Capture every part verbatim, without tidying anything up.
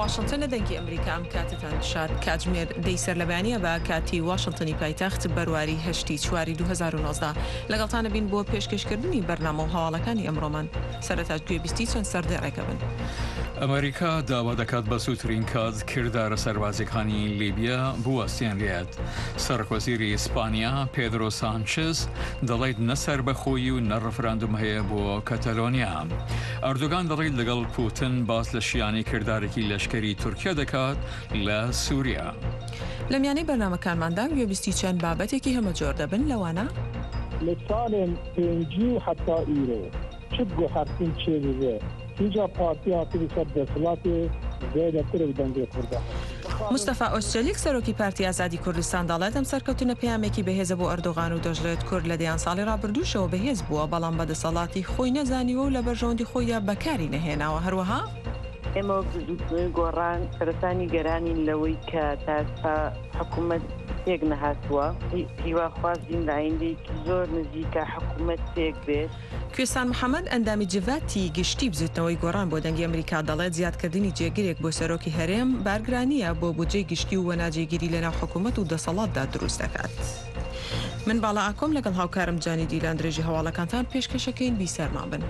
واشنطن لە دەنگی ئەمریکا ئەم کاتتان شاد کاتژمێر دەیسەر لەبیانیە بە کاتی واشنطنی پایتەخت بەرواری هەشتی چواری دوو هەزار و نۆزدە لەگەڵتانە بین بۆ پێشکەشکردنی بەرنامە و هەواڵەکانی ئەمڕۆمان سەرەتا گوێبیستی چەند سەردێڕێکە بن. ئەمریکا داوا دەکات بە سووترین کات کردارە سەربازەکانی لیبیا بوەستێنرێت. سەرکۆزیری ئیسپانیا پێدرۆ سانچز دەڵێت نەسەر بەخۆیی و نەڕەفراندوم هەیە بۆ کەتەلۆنیا. ئەردۆگان دەڵێت لەگەڵ پوتن باس لە شیانی کردارێکی لەشکری تورکیا دەکات لە سووریا. لە میانەی بەرنامەکانماندا گوێبیستی چەند بابەتێکی هەمە جۆر دەبن لەوانە لە ساڵێن پێنجی حتا ئیرۆ چ بۆ هەرتین چێبێ هیجا پارتی هاتووی سەر دەسەڵاتێ زێدەتر دەنگێ کوردە. مستەفا ئۆسترێلیک سەرۆکی پارتی ئازادی کوردستان دەڵێت ئەم سەرکەوتنە پەیامێکی بەهێزە بۆ ئەردۆغان و دەژڵێت کورد لە دەیان ساڵی ڕابردووشەوە بەهێز بووە بەڵام بەدەسەڵاتی خۆی نەزانیوە و لە بەرژەوەندی خۆیدا بەکاری نەهێناوە. هەروەها ئێمە زوو گۆڕان سەرەتانی گەرانین لەوەی کە تاستا حکوومەت تێک نەهاتووە هیوا خوازین لە ئایندەیەکی زۆر نزیکە حکوومەت تێک بێت. کوێستان محەممەد ئەندامی جڤاتی گشتی بزوتنەوەی گۆڕان بۆ دەنگی ئەمریکا دەڵێت زیادکردنی جێگرێک بۆ سەرۆکی هەرێم بارگرانیە بۆ بودجەی گشتی و وەناجێگیری لەناو حکوومەت و دەسەڵاتدا دروست دەکات. من باڵا ئاکۆم لەگەڵ هاوکارم جانی دیلان درێژی هەواڵەکانتان پێشکەشەکەین بیسەرمان بن.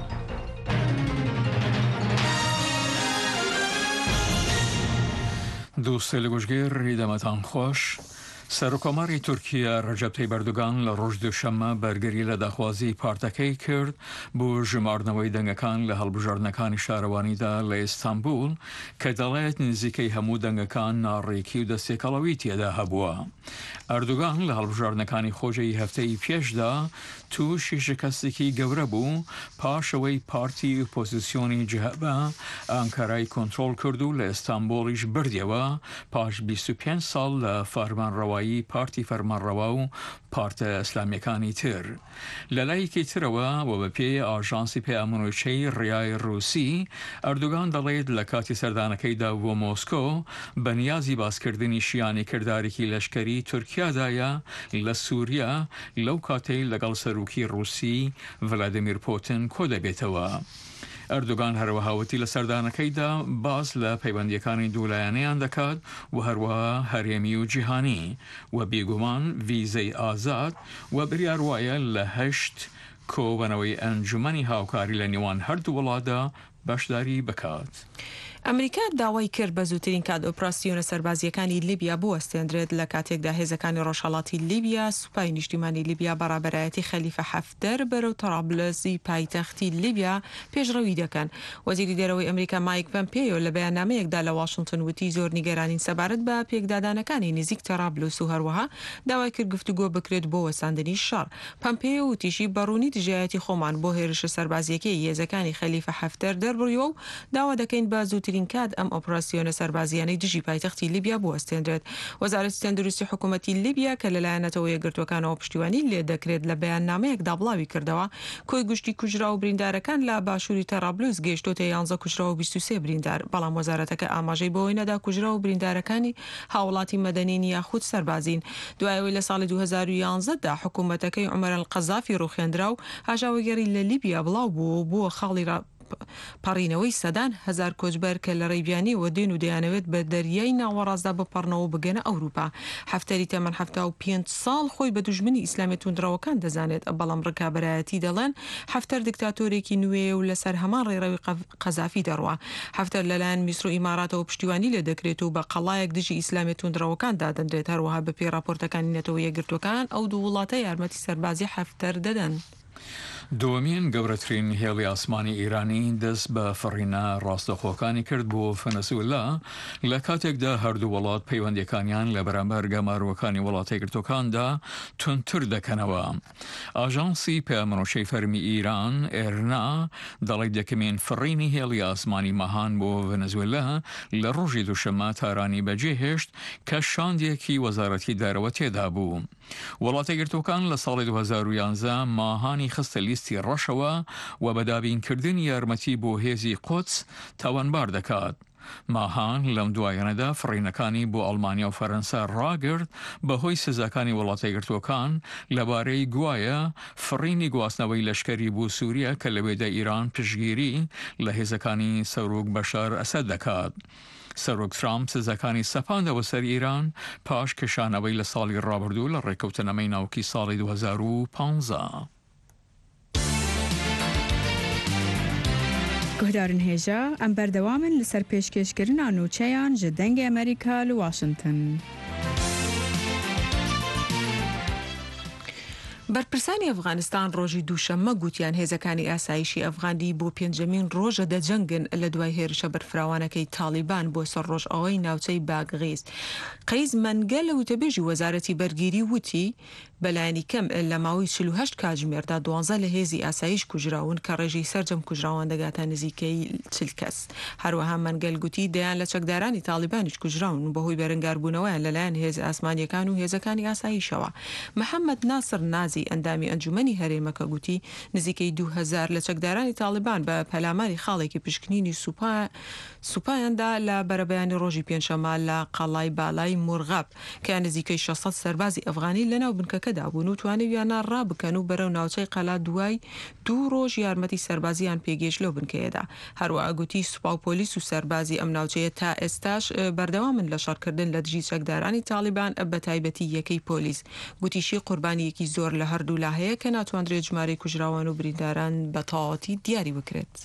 دووسێ لە گوژگێر ڕیدەمەتان خۆش. سەرۆکۆماری تورکیا ڕەجەب تەیب ئەردۆغان لە ڕۆژ دووشەممە بەرگری لە داخوازی پارتەکەی کرد بۆ ژمارنەوەی دەنگەکان لە هەڵبژاردنەکانی شارەوانیدا لە ئیستانبول کە دەڵێت نزیکەی هەموو دەنگەکان ناڕێکی و دەستێکەڵەوی تێدا هەبووە. ئەردۆغان لە هەڵبژاردنەکانی خۆشەی هەفتەی پێشدا تووشی شکستێکی گەورە بوو پاشەوەی پارتی ئۆپۆزیسیۆنی جەهەبە ئانکارای کۆنتڕۆڵ کرد و لە ئیستانبوڵیش بردیەوە پاش بیست و پێنج ساڵ لە فەرمانڕەوایی پارتی فەرمانڕەوا و پارتە ئەسلامیەکانی تر. لە لایەکی ترەوە و بە پێی ئاژانسی پەیامنوچەی ڕیای ڕووسی ئەردۆغان دەڵێت لە کاتی سەردانەکەیدا بۆ مۆسکۆ بەنیازی باسکردنی شیانی کردارێکی لەشکری تورکیادایە لە سووریا لەو کاتەی لەگەڵ سەرۆکی ڕووسی ڤلادیمیر پۆتن کۆ دەبێتەوە. ئەردۆغان هەروەهاوتی لە سەردانەکەیدا باس لە پەیوەندیەکانی دوولایەنەیان دەکات و هەروەها هەرێمی و جیهانی و بێگومان ڤیزەی ئازاد و بریار وایە لە هەشت کۆبنەوەی ئەنجومەنی هاوکاری لە نێوان هەردوو وڵاتدا بەشداری بکات. ئەمریکا داوای کرد بە زووترین کات ئۆپراسیۆنە سەربازیەکانی لیبیا بوەستێنرێت لە کاتێکدا هێزەکانی ڕۆژهەڵاتی لیبیا سوپای نیشتیمانی لیبیا بەڕابەرایەتی خەلیفە حەفتەر بەرەو تەڕابلسی پایتەختی لیبیا پێشڕەوی دەکەن. وەزیری دەرەوەی ئەمریکا مایک پۆمپێیۆ لە بەیاننامەیەکدا لە واشنگتن وتی زۆر نیگەرانین سەبارەت بە پێکدادانەکانی نزیک تەڕابلس و هەروەها داوای کرد گفتوگۆ بکرێت بۆ وەساندنی شەڕ. پۆمپێیۆ وتیشی بەڕوونی دژایەتی خۆمان بۆ هێرشە سەربازیەکەی هێزەکانی خەلیفە حەفتەر دەربڕیەوە و داوا دەکەین بە زووترین کات ئەم ئۆپراسیۆنە سەربازیانەی دژی پایتەختی لیبیا بوەستێنرێت. وەزارەتی تەندروستی حکوومەتی لیبیا کە لەلایەنەتەوە یەکگرتوەکانەوە پشتیوانی لێ دەکرێت لە بەیاننامەیەکدا بڵاوی کردەوە کۆی گشتی کوژرا و بریندارەکان لە باشووری تەڕابلس گەیشتۆتە یانزە کوژرا و بیست و سێ بریندار. بەڵام وەزارەتەکە ئاماژەی بۆەوەی نەدا کوژرا و بریندارەکانی هاوڵاتی مەدەنین یاخود سەربازین. دوایەوەی لە ساڵی دوو هەزار و یانزەدا حکوومەتەکەی عومەر ئەلقەزافی ڕوخێندرا و هاژاوەگەری لە لیبیا بڵاو بوو بۆ خاڵی پەڕینەوەی سەدان هەزار کۆچبەر کە لە ڕێبیانی و دێن و دەیانەوێت بە دەریای ناوەڕاستدا بپەڕنەوە بگەنە ئەوروپا. حەفتەری تەمەن هەفتا و پێنج ساڵ خۆی بە دوژمنی ئیسلامی توندڕەوەکان دەزانێت بەڵام ڕکابەرایەتی دەڵێن حەفتەر دیکتاتۆرێکی نوێ و لەسەر هەمان ڕێڕەوی قەزافی دەڕوا. حەفتەر لەلایەن میسر و ئیماراتەوە پشتیوانی لێ دەکرێت و بە قەڵایەک دژی ئیسلامی توندڕەوەکان دادەندرێت. هەروەها بە پێی راپۆرتەکانی نەتەوە یەکگرتوەکان ئەو دوو وڵاتە یارمەتی سەربازی حەفتەر دەدەن. دووەمین گەورەترین هێڵی ئاسمانی ئیرانی دەست بە فڕینە ڕاستەخۆکانی کرد بۆ فەنەسولا لە کاتێکدا هەردوو وڵات پەیوەندیەکانیان لە بەرامبەر گەماروەکانی وڵاتی گرتوەکاندا تونتر دەکەنەوە. ئاژانسی پەیامنوچەی فەرمی ئیران ئێرنا دەڵێت یەکەمین فڕینی هێڵی ئاسمانی مەهان بۆ ڤەنزوێلا لە ڕۆژی دووشەممە تارانی بەجێهێشت کە شاندێکی وەزارەتی دارەوە تێدا بوو. وڵاتی گرتوەکان لە ساڵی دوو هەزار و یانزە ماهانی خستە لیستی ڕەشەوە و بەدابینکردنی یارمەتی بۆ هێزی قودس تاوانبار دەکات. ماهان لەم دوایەنەدا فڕینەکانی بۆ ئەڵمانیا و فەرەنسا ڕاگرت بەهۆی سزاکانی وڵاتە یەکگرتووەکان لەبارەی گوایە فڕینی گواستنەوەی لەشکری بۆ سووریا کە لەوێدا ئیران پشگیری لە هێزەکانی سەرۆک بەشار ئەسەد دەکات. سەرۆک ترامپ سزەکانی سەپاندەوە سەر ئیران پاش کەشانەوەی لە ساڵی ڕابردوو لە ڕێکەوتنەمەی ناوکی ساڵی دو هەزار و پانزە. گهدارن هێژە ئەم بەردەوامن لەسەر پێشکەشکردنا نوچەیان ji dengê Amerîka li Washington. بەرپرسانی ئەفغانستان ڕۆژی دووشەممە گوتیان هێزەکانی ئاسایشی ئەفغانی بۆ پێنجەمین ڕۆژە دەجەنگن لە دوای هێرشە بەرفراوانەکەی تالیبان بۆ سەر ڕۆژئاوای ناوچەی باگغیز. قەیز مەنگە لە وتەبێژی وەزارەتی بەرگیری وتی بەلایانی کەم لە ماوەی چل و هەشت کاتژمێردا دوانزە لە هێزی ئاسایش کوژراون کە ڕێژەی سەرجەم کوژراوان دەگاتە نزیکەی چل کەس. هەروەها مەنگەل گوتی دەیان لە چەکدارانی تالیبانیش کوژراون بەهۆی بەرەنگاربوونەوەیان لەلایەن هێز ئاسمانیەکان و هێزەکانی ئاسایشەوە. محەممەد ناسر نازی ئەندامی ئەنجومەنی هەرێمەکە گوتی نزیکەی دو هەزار لە چەکدارانی تالیبان بە پەلاماری خاڵێکی پشکنینی سوپا سوپایاندا لە بەرەبەیانی ڕۆژی پێنجشەممە لە قەڵای بالای مورغاب کە نزیکەی شەسەد سەربازی ئەفغانی لەناو بنکەکەدا بوون و توانیویانە ڕابکەن و بەرەو ناوچەی قەلا دوای دوو ڕۆژ یارمەتی سەربازیان پێگەیشت لەو بنکەیەدا. هەروەها گوتی سوپا و پۆلیس و سەربازی ئەم ناوچەیە تا ئێستاش بەردەوامن لە شەڕکردن لە دژی چەکدارانی تالیبان بە تایبەتی یەکەی پۆلیس. گوتیشی قوربانیەکی زۆر لە هەردوو لا هەیە کە ناتوانرێت ژمارەی کوژراوان و برینداران بە تەواوەتی دیاری بکرێت.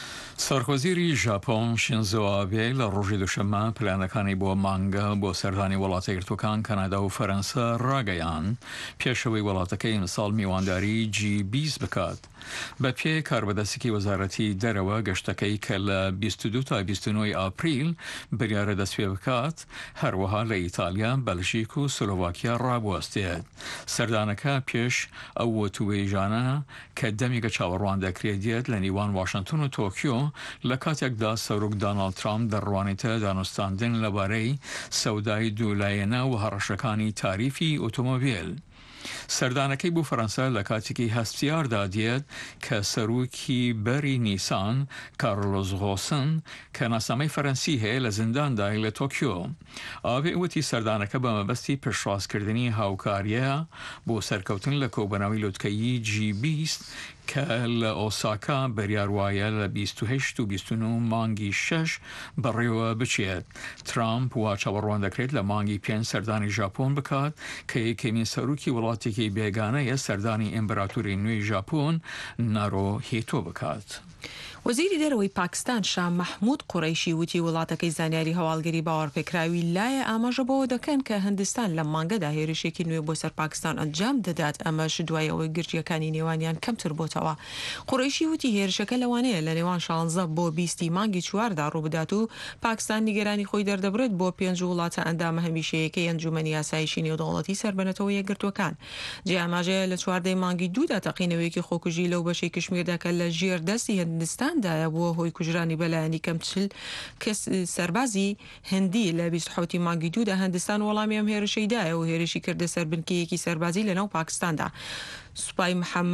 سەرکۆزیری ژاپۆن شینزۆ ئابێ لە ڕۆژی دووشەممە پلانەکانی بۆ مانگە بۆ سەردانی وڵاتە یەکگرتووەکان کەنادا و فەرەنسا ڕاگەیان پێشەوەی وڵاتەکەی ئەمساڵ میوانداری جی بیست بکات. بە پێ کاربەدەستێکی وەزارەتی دەرەوە گەشتەکەی کە لە بیست و دوو تا بیست و نۆ ئاپریل بریارە دەست پێ بکات هەروەها لە ئیتالیا، بەلژیک و سلۆڤاکیا ڕابوەستێت. سەردانەکە پێش ئەو وەتوێژانە کە دەمیگە چاوەڕوان دەکرێت دێت لە نیوان واشنگتن و تۆکیۆ لە کاتێکدا سەرۆک دۆناڵد ترامپ دەڕوانێتە دانوستاندن لەبارەی سەودای دوولایەنە و هەڕەشەکانی تاریفی ئۆتۆمۆبیل. سەردانەکەی بۆ فەرەنسا لە کاتێکی هەستیاردا دێت کە سەرۆکی بەری نیسان کارلۆس غۆسن کە ناسنامەی فەرەنسی هەیە لە زینداندای لە تۆکیۆ. ئاوێ وتی سەردانەکە بە مەبەستی پێشڕاستکردنی هاوکاریە بۆ سەرکەوتن لە کۆبناوی لوتکەیی جی بیست کە لە ئۆساکا بەریاروایە لە بیست و هەشت و بیست و نۆ مانگی شەش بەڕێوە بچێت. ترامپ وا چاوەڕوان دەکرێت لە مانگی پێنج سەردانی ژاپۆن بکات کە یەکەمین سەرۆکی وڵاتێکی بێگانەیە سەردانی ئیمپراتۆری نوێی ژاپۆن نارۆ هیتۆ بکات. وەزیری دەرەوەی پاکستان شاه محمود قوڕیشی وتی وڵاتەکەی زانیاری هەواڵگەری باوەڕپێکراوی لایە ئاماژە بۆ دەکەن کە هەندستان لە مانگەدا هێرشێکی نوێ بۆ سەر پاکستان ئەنجام دەدات ئەمەش دوای ئەوەی گرژیەکانی نێوانیان کەمتر بۆتەوە. قوڕیشی وتی هێرشەکە لەوانەیە لە نێوان شانزە بۆ بیستی مانگی چواردا ڕووبدات و پاکستان نیگەرانی خۆی دەردەبرێت بۆ پێنج وڵاتە ئەندامە هەمیشەیەکەی ئەنجومەنی یاسایشی نێودەوڵەتی سەربەنێتەوە یەکگرتووەکان. جێ ئاماژەیە لە چواردەی مانگی دوودا تەقینەوەیەکی خۆکوژی لەو بەشەی کشمیردا کە لە ژێر دەستی هەندستاندایە بۆ هۆی کوژرانی بەلایەنی کەم چل کەس سەربازی هەندی لە بیست و حوتی مانگی دوودا هەندستان وەڵامی ئەم هێرشەیدایە و هێرشی کردە سەر بنکەیەکی سەربازی لە ناو پاکستاندا. سوپای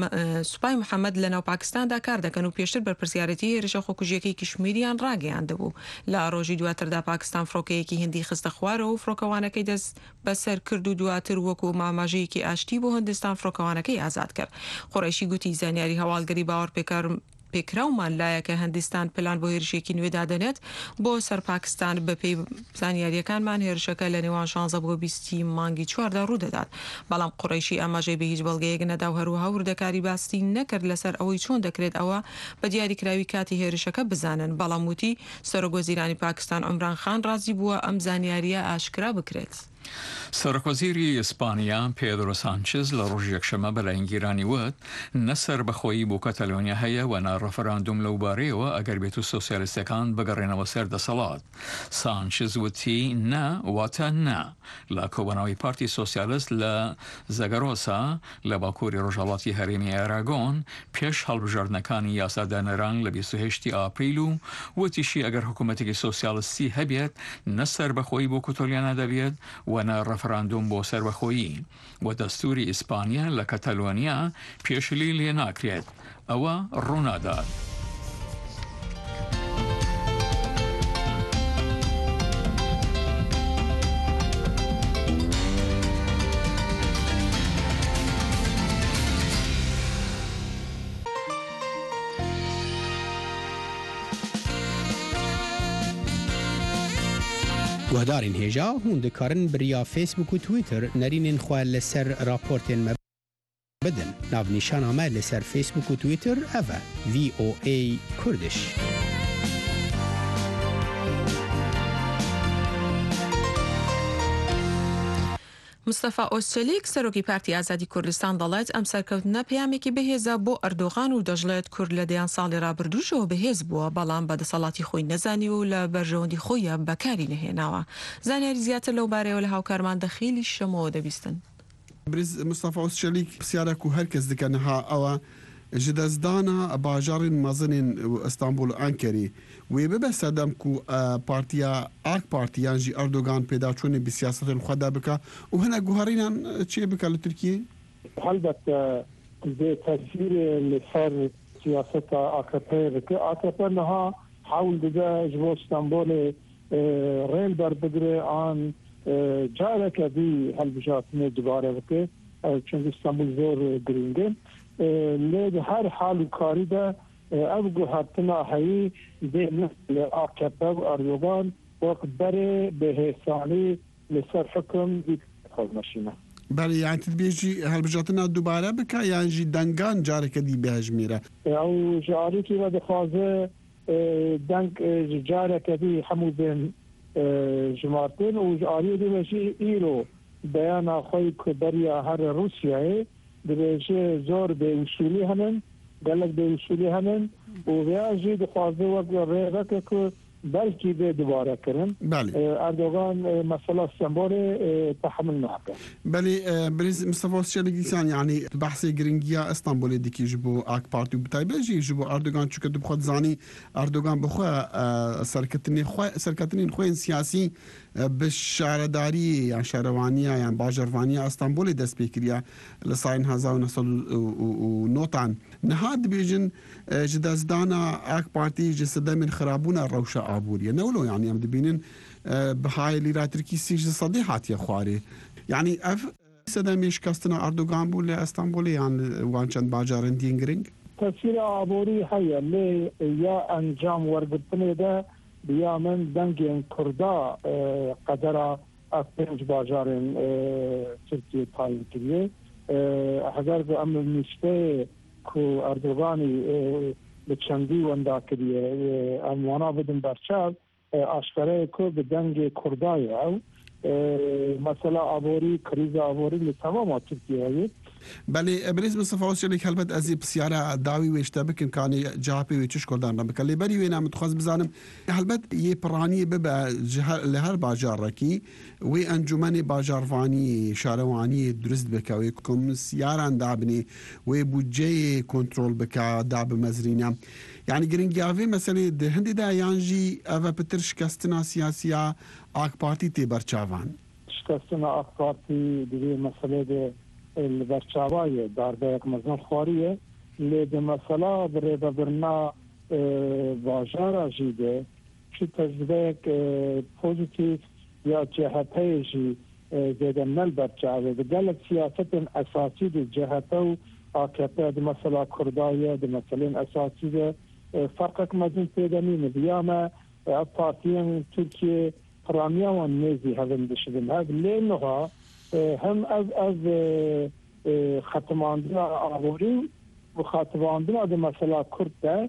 محەممەد لە ناو پاکستاندا کار دەکەن و پێشتر بەرپرسیارەتی هێرشە خۆکوژیەکەی کشمیریان ڕاگەیان دەبوو. لە ڕۆژی دواتردا پاکستان فڕۆکەیەکی هندی خستە خوارەوە و فڕۆکەوانەکەی دەست بەسەر کرد و دواتر وەکو ماماژەیەکی ئاشتی بۆ هەندستان فڕۆکەوانەکەی ئازاد کرد. قوڕیشی گوتی زانیاری هەواڵگەری باوەڕپێکار پێکراومان لایە کە هەندستان پلان بۆ هێرشێکی نوێ دادەنێت بۆ سەر پاکستان بەپێی زانیاریەکانمان هێرشەکە لە نێوان شانزە بۆ بیستی مانگی چواردا ڕوودەدات. بەڵام قوڕیشی ئاماژەی بە هیچ بەڵگەیەک نەدا و هەروەها وردەکاری باستی نەکرد لەسەر ئەوەی چۆن دەکرێت ئەوە بە دیاریکراوی کاتی هێرشەکە بزانن. بەڵام وتی سەرۆکوەزیرانی پاکستان عمران خان ڕازی بووە ئەم زانیاریە ئاشکرا بکرێت. سەرۆکوەزیری ئیسپانیا پێدرۆ سانچز لە ڕۆژی یەکشەممە بەلایەنگیرانی وت نەسەر بەخۆیی بۆ کەتەلۆنیا هەیە و ناڕەفەراندوم لەو بارەیەوە ئەگەر بێت و سۆسیالیستەکان بگەڕێنەوە سەر دەسەڵات. سانچز وتی نا واتە نا لە کۆبناوی پارتی سۆسیالیست لە زەگەرۆسا لە باکووری ڕۆژهەڵاتی هەرێمی ئاراگۆن پێش هەڵبژاردنەکانی یاسادانەران لە بیست و هەشتی ئاپریل و وتیشی ئەگەر حکوومەتێکی سۆسیالیستی هەبێت نەسەر بەخۆیی بۆ کۆتۆلیانە دەبێت و نەڕەفەراندوم بۆ سەربەخۆیی و دەستوری ئیسپانیا لە کەتەلۆنیا پێشلی لێ ناکرێت. ئەوە ڕوونادات. گهدارین هجا هون دکارن بریا فیسبوک و تویتر نرینین خواه لسر راپورتین مبدن ناو نیشان آمه لسر فیسبوک و تویتر اوه وی او ای کردش. مصطفى أوستشليك سروكي بارتي آزادي كردستان ضلت أم سركوتنا بياميكي بهيزا بو أردوغان و دجلت كرد لديان صالي رابردوشو بهيز بوا بلان بدا صلاتي خوي نزاني و لبرجوندي خويا بكاري نهيناوا زاني رزيات اللو باري ولهاو كارمان دخيل الشمو دبيستن برز مصطفى أوستشليك بسيارك و هركز دكانها أوا جدازدانا باجارين مازنين اسطنبول انكري ويبقى سادم كو بارتيا اك بارتيان جي اردوغان پیدا چوني بسياست الخدا بك وهنا جوهرين تشي بك لتركيا البته بتاثير لصار سياسه اكبر بك اكبر انها حاول دجا جو اسطنبول ريل بردگري عن جارك دي هالبجات دوباره بك چون اسطنبول زور گرينگن لید هر حال کاری ده ابگو حتما هایی به مثل آکپب اردوغان وقت بره به حسانی لسر حکم دید خوز مشینه بله يعني تبيجي هالبجاتنا دوباره بك يعني جي دنگان جارك دي بهجميره او جاري كي ود خوازه دنگ جارك دي حمودن جمارتين و جاري دي ماشي ايرو بيان خوي كبريا هر روسيا درجه زور به اصولی هنن گلک به اصولی هنن و ویاجی دخوازه وقت رهبت که بلکی به دوباره کرن اردوغان مسئله سنبول تحمل نحكا بله بريز مصطفى أوستشليك يعني بحث جرينجيا اسطنبول ديكي جبو اك بارتي بتايبه جي جبو اردوغان چوكه بخواد زاني اردوغان بخوا سركتني خو سركتني خوين سياسي بالشارداري يعني شهروانيه يعني باجروانيه اسطنبول دست بكريا لساين هزا ونصل ونوتان نهاد بيجن جدازدانا اك بارتي جسده من خرابونا روشة آبورية نولو يعني ام دبينن بهاي اللي تركي سيج صديحات يا خواري يعني اف سدام يشكستنا اردوغان بول اسطنبول يعني وانشان باجارن دينغرينج تفسير آبوري هيا لي يا انجام ورقتنه ده بیا من دنگین کردا قدر از پنج باجارن ترکیه تعیین کردیه اگر به امر نیسته که اردوغانی به چندی وندا کردیه اموانا بدن برچاو آشکاره که به دنگ کردای او مثلا آبوری کریز آبوری لتمام ترکیه هایی بله بريز مصطفى أوستشليك هلبت ازي بسياره داوي ويشتبكن كان جابي ويتش كردان ربك اللي بري وينا متخص بزانم هلبت يبراني ببا لهر باجار ركي وي انجمني باجار فاني شارواني درست بكا ويكم سياره دابني وي بودجي كنترول بكا داب مزرينا يعني جرينجافي مثلا هندي دا يانجي افا بتر شكستنا سياسيه اك بارتي تبر چاوان شكستنا اك بارتي دي مساله البرچاوای درده یک مزن خواریه لیده مثلا برده برنا واجارا جیده چی تجربه یک پوزیتیف یا جهته جی زیده مل برچاوه بگلک سیاست اساسی دی جهته و آکپه دی مثلا کردایه دی مثلا اساسی دی فرقک مزن پیدنی بیامه پارتیان ترکیه پرامیه و نیزی هزم دشدن هز لینها هم از از ختماندن آبوری و ختماندن از مسئله کرد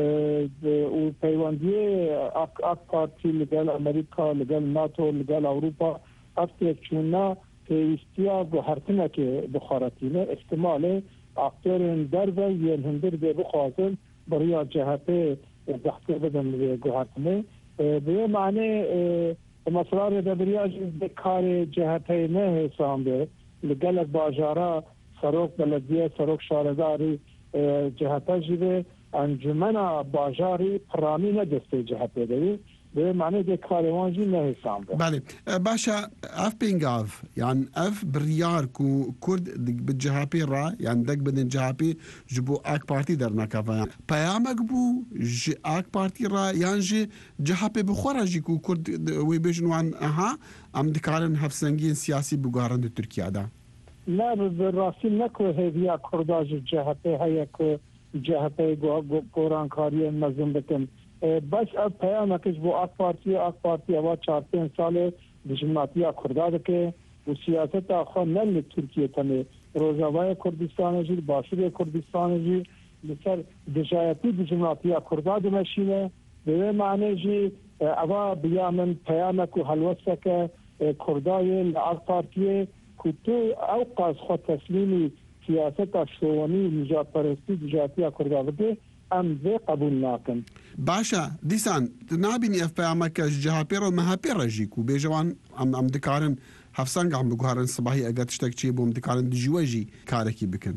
و پیوندی اک پارتی لگل امریکا لگل ناتو لگل اروپا افتی چونا پیوستیا و هرتنه که بخارتینه احتمال اکترین در و یه هندر به بخوازن برای جهت دخته بدن گوهرتنه به معنی مسئله را دبریاج بکار جهته نه حسام ده لگل باجارا سروک بلدیه سروک شارداری جهته جیده انجمن باجاری پرامی ندسته جهته ده به معنی ده کاروانجی نه حسام ده بله باشا اف بینگاف يعني اف بريار كو كرد بالجهابي را يعني دق بدن جهابي جبو اك بارتي در نكافا پیامک بو ج اك بارتي را يعني جي جهابي بخورا جي كو كرد وي بيجنوان اها ام دكارن هفسنگين سياسي بوغارند تركيا دا لا بالراسي نكو هي كرداج جهابي هي كو جهابي گوران کاری نظم بکن بس اب پیامکش بو اک پارتی اک پارتی اوا چهار پنج سال دجمناتیا کرداد که و سیاست آخر نل ترکیه تنه روزاوای کردستان جی باشور کردستان جی لسر دجایتی دجمناتیا کرداد ماشینه به معنی جی اوا بیامن پیامک و حلوسک کردای اک پارتی کتو اوقاز خود تسلیمی سیاست شوانی نجات پرستی دجایتی کرداد ام ذي قبول ناكن باشا ديسان نابيني اف بيامك جهابير ومهابير جيكو بيجوان ام ام دكارن هفسانق عم بقهارن صباحي اقات اشتاك بوم دكارن دجواجي كاركي بكن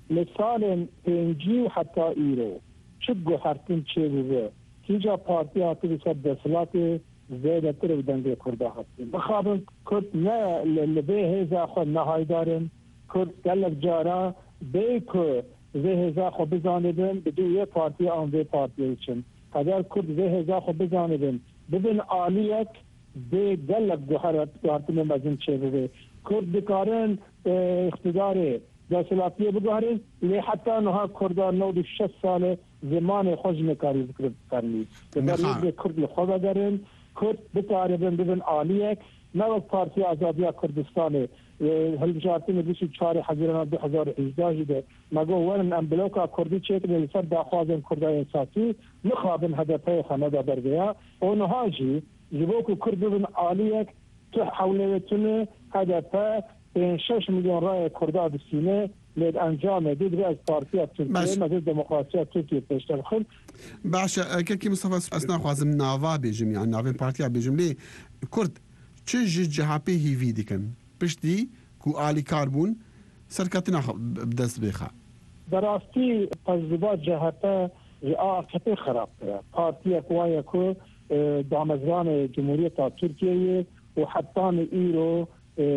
لسالن بينجي وحتى ايرو شقو حرتين تشيبو تيجا بارتيا تبسا بسلاتي زيادة ترو دنگي كردا حتين بخابن كرت نا اللي بيه هزا خود نهاي دارن كرت قلق جارا بيكو زه هزا خو بزانیدن بدون یه پارتی آن وی پارتی چن اگر کرد زه هزا خو بزانیدن بدون آلیت به گلک گوهرت پارتی مزین چه بوده کرد بکارن اقتدار دستلاتی بگوهرن لی حتی نها کردان نود شش سال زمان خوش نکاری بکرد کرنی در یه کرد لخواه بگرن کرد بکارن بدون آلیت نوک پارتی آزادی کردستان هالبجارتين بيشو تشاري حزيرنا دو هزار وحداشر ده ماگو ورن ام بلوكا كردي چيك اللي صد داخوازن كرداي اساسي مخابن هدفه خندا برگيا اونهاجي جبوكو كردن آليك تحولتونه هدفه بين شش مليون راي كردا بالسنه لد انجام ديد رئيس بارتي تركيا مجلس ديمقراطيه تركيا تشتغل باشا كي مصطفى اسنا خوازم نافا بجميع نافين بارتي بجملي كرد چه جهابي هيفي ديكن پشتی کو آلی کاربون سرکتنا بدست بخا دراستی تجربات جهتا آفت خراب کرد پارتی اقوای کو دامزران جمهوریت ترکیه و حتی ایرو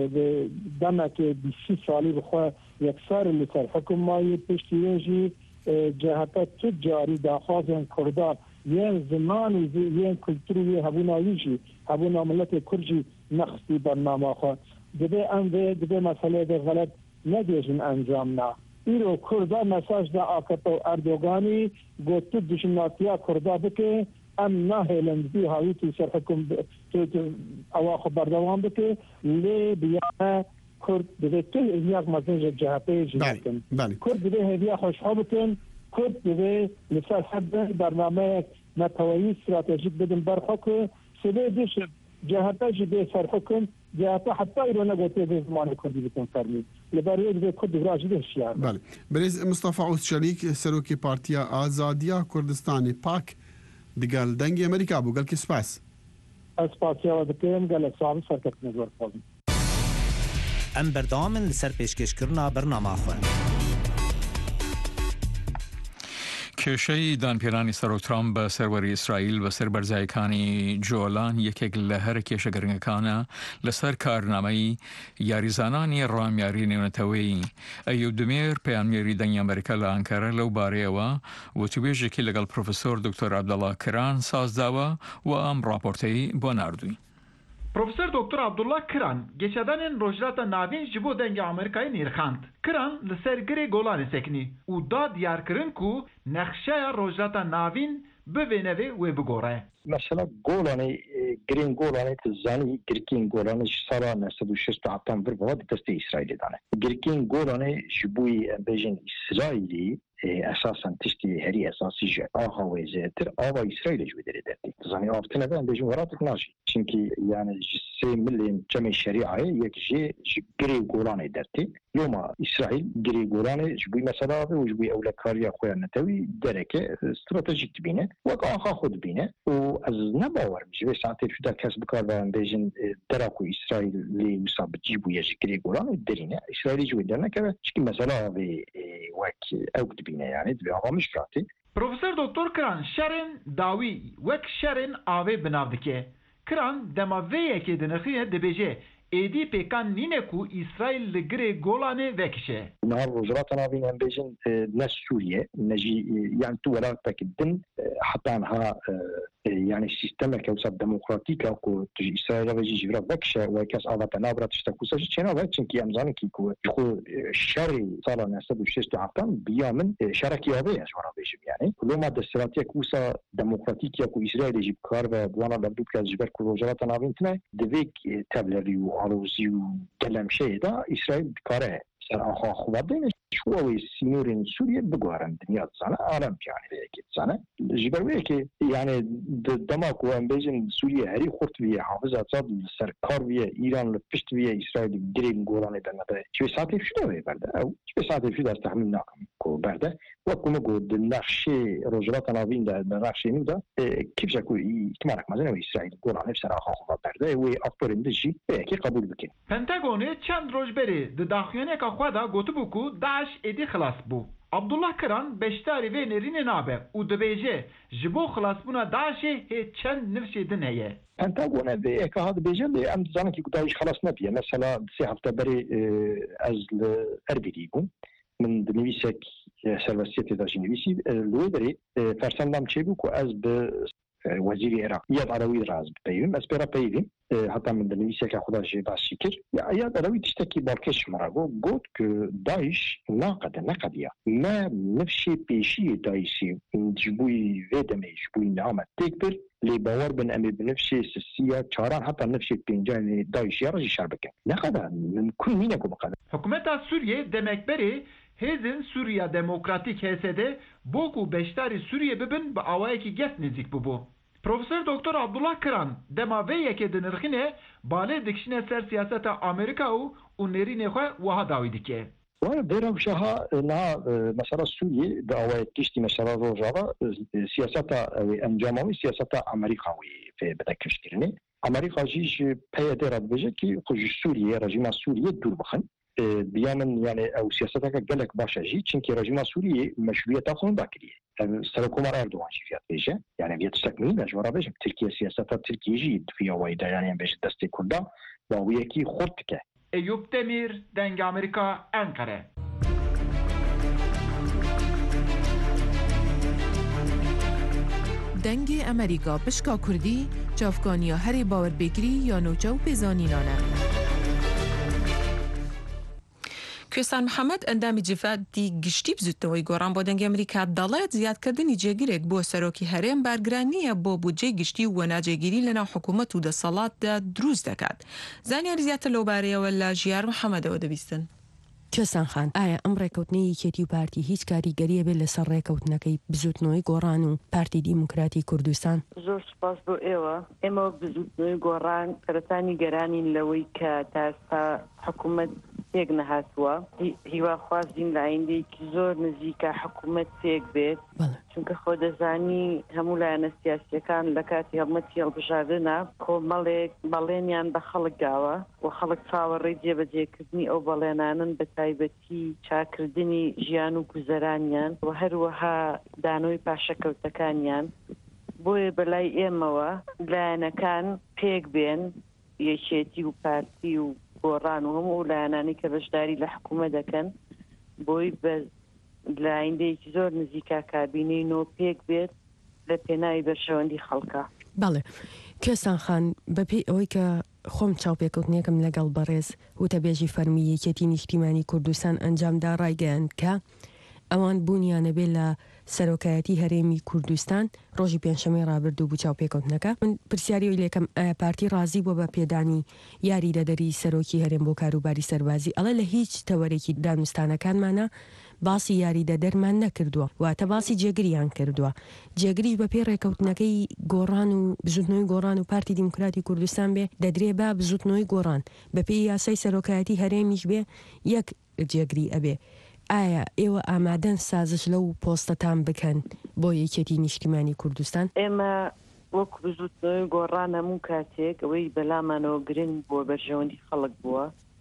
دمک بیسی سالی بخواه یکسر لسر حکومایی پشتی ویجی جهتا تجاری داخوازن کردار یه زمانی یه کلتوری هبونا ویجی هبونا ملت کرجی نخصی برنامه خواه دبه انده دبه مسئله ده غلط ندیشن انجام نه ایرو کردا مساج ده آکتا و اردوگانی گوتو دشناتیا کردا بکه ام نه هلندی هایی تو سر حکم تو اواخو بردوان بکه لی بیانه کرد دبه تو ایاک مزنج جهته جیکن کرد دبه هدیه خوشحا بکن کرد دبه مثال حد برنامه نتوایی استراتژیک بدن برخوکه سبه دیش جهته جبه سر حکم جهته حتی ایرو نگوته به زمان کردی بکن فرمی لبریه به کد راجی ده شیار بله بریز مصطفى اوسچلیک سروکی پارتیا آزادیا کردستان پاک دگل دنگی امریکا بو گل کی سپاس اسپاسیا و دکیم گل صاحب شرکت نظر فاضل ام بردامن لسر پیشکشکرنا برنامه خواه کێشەی دانپێرانی سەرۆک ترامپ بە سەروەری ئیسرائیل بەسەر بەرزایەکانی جۆلان یەکێک لە هەر کێشە گرنگەکانە لەسەر کارنامەی یاریزانانی ڕامیاری نێونەتەوەی ئەیوب دمێر پەیامێری دەنگی ئەمریکا لە ئەنکارە لەو بارەیەوە وتوبێژێکی لەگەڵ پرۆفسۆر دکتۆر عەبدەڵڵا کران سازداوە و ئەم راپۆرتەی بۆ ناردووی. پروفسور دکتر عبدالله کران گشتن روجرات ناوین جبو دنگ آمریکای نیرخاند. کران لسر گری گولان سکنی و دا دیار کرن کو نقشه روجرات ناوین ببینه و بگوره. مثلا گولانی گرین گولانی تزانی گرکین گولانی سالا نسد و شست عطان بر بواد دست اسرائیل دانه. گرکین گولانی شبوی بیجن اسرائیلی اساسا تشتي هري اساسي جه آها وزيتر آوا إسرائيل جو دري درتي زاني آفتنا بان بيجون وراتك ناجي چونكي يعني سي مليون جمع الشريعة يك جي جري غولاني درتي يوم إسرائيل جري غولاني جبوي مسألة وجبوي أولا كاريا خويا نتوي دركة استراتيجيك تبينه وكا آخا خود بينه وأز نباور مجبي ساعتين شو دا كسب كار بان بيجن دراكو إسرائيل اللي مصاب جيبو يجي جري غولاني درينه إسرائيل جو درنا كذا شكي مسألة وك أو بینه یعنی دوی آقا مشکلاتی. پروفسور دکتر کران شرن داوی وک شرن آوه بناودکه. کران دماویه که دنخیه دبیجه ایدی پیکان نینه کو اسرائیل لگره گولانه وکشه. نهار وزارت ناوین هم بیجن ناس سوریه نجی یعنی تو ولاتك الدن حتى انها يعني سيستم كوسا ديمقراطيكا كو إسرائيل بيجي جبرا بكشة وكاس أبدا نابرة تشتكوسا جينا بيتشن كي أمزان كي كو يخو شري صار نسب وشيست عقام بيامن شركي أبي أشوارا بيجي يعني كل ما دستراتيا كوسا ديمقراطيكا كو إسرائيل يجيب كار وبوانا لبدو كاس جبر كل وجرات نابينتنا دفيك تبلري وعروزي وكلام شيء دا إسرائيل كاره سر آخا خوابين شوي سينورين سوريا بقارن دنيا زنا عالم يعني أكيد زنا جبروي كي يعني دماغ وامبيجن سوريا هري خرط بيه حافظة صاد سركار بيه إيران لبشت بيه إسرائيل جرين قراني بنده شو ساعتي في شنو برده أو شو ساعتي في درس تحمل ناكم كو برده وكم قد النقشة رجلات نابين ده النقشة نودا كيف شكو يتمارك مثلا إسرائيل قراني بسرعة خاصة برده وأكتر إندشي كي قبول بكين. پنتاگون چند روز بری داخلیه که خواهد گوته بکو داعش ایدی خلاص بو. عبدالله کران بشتاری و نرین نابه و دبیجه جبو خلاص بونا داعش هی چند نفشی دنیه. پنتاگون به که هاد بیجه لی ام زنی که داعش خلاص نبیه مثلا سه هفته بری از اربیلی بون من دنیویسک سروسیت داشتی نویسی لوی بری فرسندم چه بو که از به وزير العراق ياد عروي راز بيوم اسبرا بيوم حتى من دنيسيا كخدا جي باسيكر ياد عروي تشتكي بالكش مراغو قلت ك داعش ناقد نقديا ما نفشي بيشي داعشي جبوي فيدمي جبوي نعمة تكبر لي باور بن امي بنفشي سياسيه شاران حتى نفشي بينجان داعش يرجي شربك نقدا من كل مينكو بقدر حكومت سوريا دمكبري هزن سوريا ديمقراطيك هسده بوكو بشتاري سوريا ببن بأوايكي جس نزيك ببو. پروفسور دکتر عبدالله کران دما وی یکی دنرخینه باله دکشنه سر سیاست آمریکا و و نرینه خواه وها داوی دیگه. وانا ديرهم شها نا مثلا سوريا دعوة تشتي مثلا روجاوا سياسة انجاموي سياسة امريكاوي في بدكش كرني امريكا جيش بيا دير بيجي كي خج سوريا رجيم سوريا دور بخن بيامن يعني او سياستك قالك باشا جي چونكي رجيم سوريا مشروعية تاخذ باكريه سركومار اردوغان جي فيات بيجي يعني بيت تستكمل مجبورة بيجي تركيا سياسة تركيا جي في وايدا يعني بيجي دستي كلها وهويكي خرطكه ایوب دمیر دنگ آمریکا انقره. دنگ امریکا پشکا کردی جافگانیا هری باور بگیری یا نوچه و پیزانینانه. کوێستان محەممەد ئەندامی جفاتی گشتی بزوتەوەی گۆڕان بۆ دەنگی ئەمریکا دەڵێت زیادکردنی جێگیرێک بۆ سەرۆکی هەرێم بارگرانیە بۆ بودجەی گشتی و وەناجێگیری لەناو حکوومەت و دەسەڵاتدا دروست دەکات. زانیاری زیاتر لەوبارەیەوە لە ژیار محەممەدەوە دەبیستن. کێسان خان ئایا ئەم ڕێکەوتنەی یەکێتی و پارتی هیچ کاریگەریە بێت لەسەر ڕێکەوتنەکەی بزوتنەوەی گۆڕان و پارتی دیموکراتی کوردستان؟ زۆر سپاس بۆ ئێوە ئێمە بزوتنەوەی گۆڕان پەرستانی گەرانین لەوەی کە تا ئێستا حکوومەت تێک نەهاتووە هیواخوازین لە ئایندەیەکی زۆر نزیکە حکوومەت تێک بێت چونکە خۆ دەزانی هەموو لایەنە سیاسیەکان لە کاتی هەڵمەتی هەڵبژاردنە کۆمەڵێک بەڵێنیان بە خەڵک داوە و خەڵک چاوەڕێی جێبەجێکردنی ئەو بەڵێنانن بە تایبەتی چاکردنی ژیان و گوزەرانیان و هەروەها دانەوەی پاشەکەوتەکانیان بۆیە بەلای ئێمەوە لایەنەکان پێک بێن یەکێتی و پارتی و گۆڕان و هەموو لایەنانی کە بەشداری لە حکوومەت دەکەن بۆی بە لایەندەیەکی زۆر نزیکا کابینەی نۆ پێک بێت لە پێناوی بەرژەوەندی خەڵکە. بەڵێ کێسان خان بەپێی ئەوەی کە خۆم چاوپێکەوتنیەکەم لەگەڵ بەڕێز وتەبێژی فەرمی یەکێتی نیشتیمانی کوردستان ئەنجامدا ڕایگەیاند کە ئەوان بوونیانە بێت لە سەرۆکایەتی هەرێمی کوردستان ڕۆژی پێنجشەمەی ڕابردوو بوو چاوپێکەوتنەکە. من پرسیاریەوەی لێکەم ئایا پارتی ڕازی بۆ بە پێدانی یاری دەدەری سەرۆکی هەرێم بۆ کاروباری سەربازی ئەڵێ لە هیچ تەوەرێکی دانوستانەکانمانە باسی یاری دەدەرمان نەکردووە واتە باسی جێگریان کردووە. جێگریش بە پێ ڕێکەوتنەکەی گۆڕان و بزوتنەوەی گۆڕان و پارتی دیموکراتی کوردستان بێ دەدرێ بە بزوتنەوەی گۆڕان بە پێی یاسای سەرۆکایەتی هەرێمیش بێ یەک جێگری ئەبێ. ئایا ئێوە ئامادەن سازش لەو پۆستەتان بکەن بۆ یەکێتی نیشتیمانی کوردستان؟ ئێمە وەکو بزوتنەوەی گۆڕان هەموو کاتێک ئەوەی بەلامانەوە گرنگ بۆ بەرژەوەندی خەڵک بووە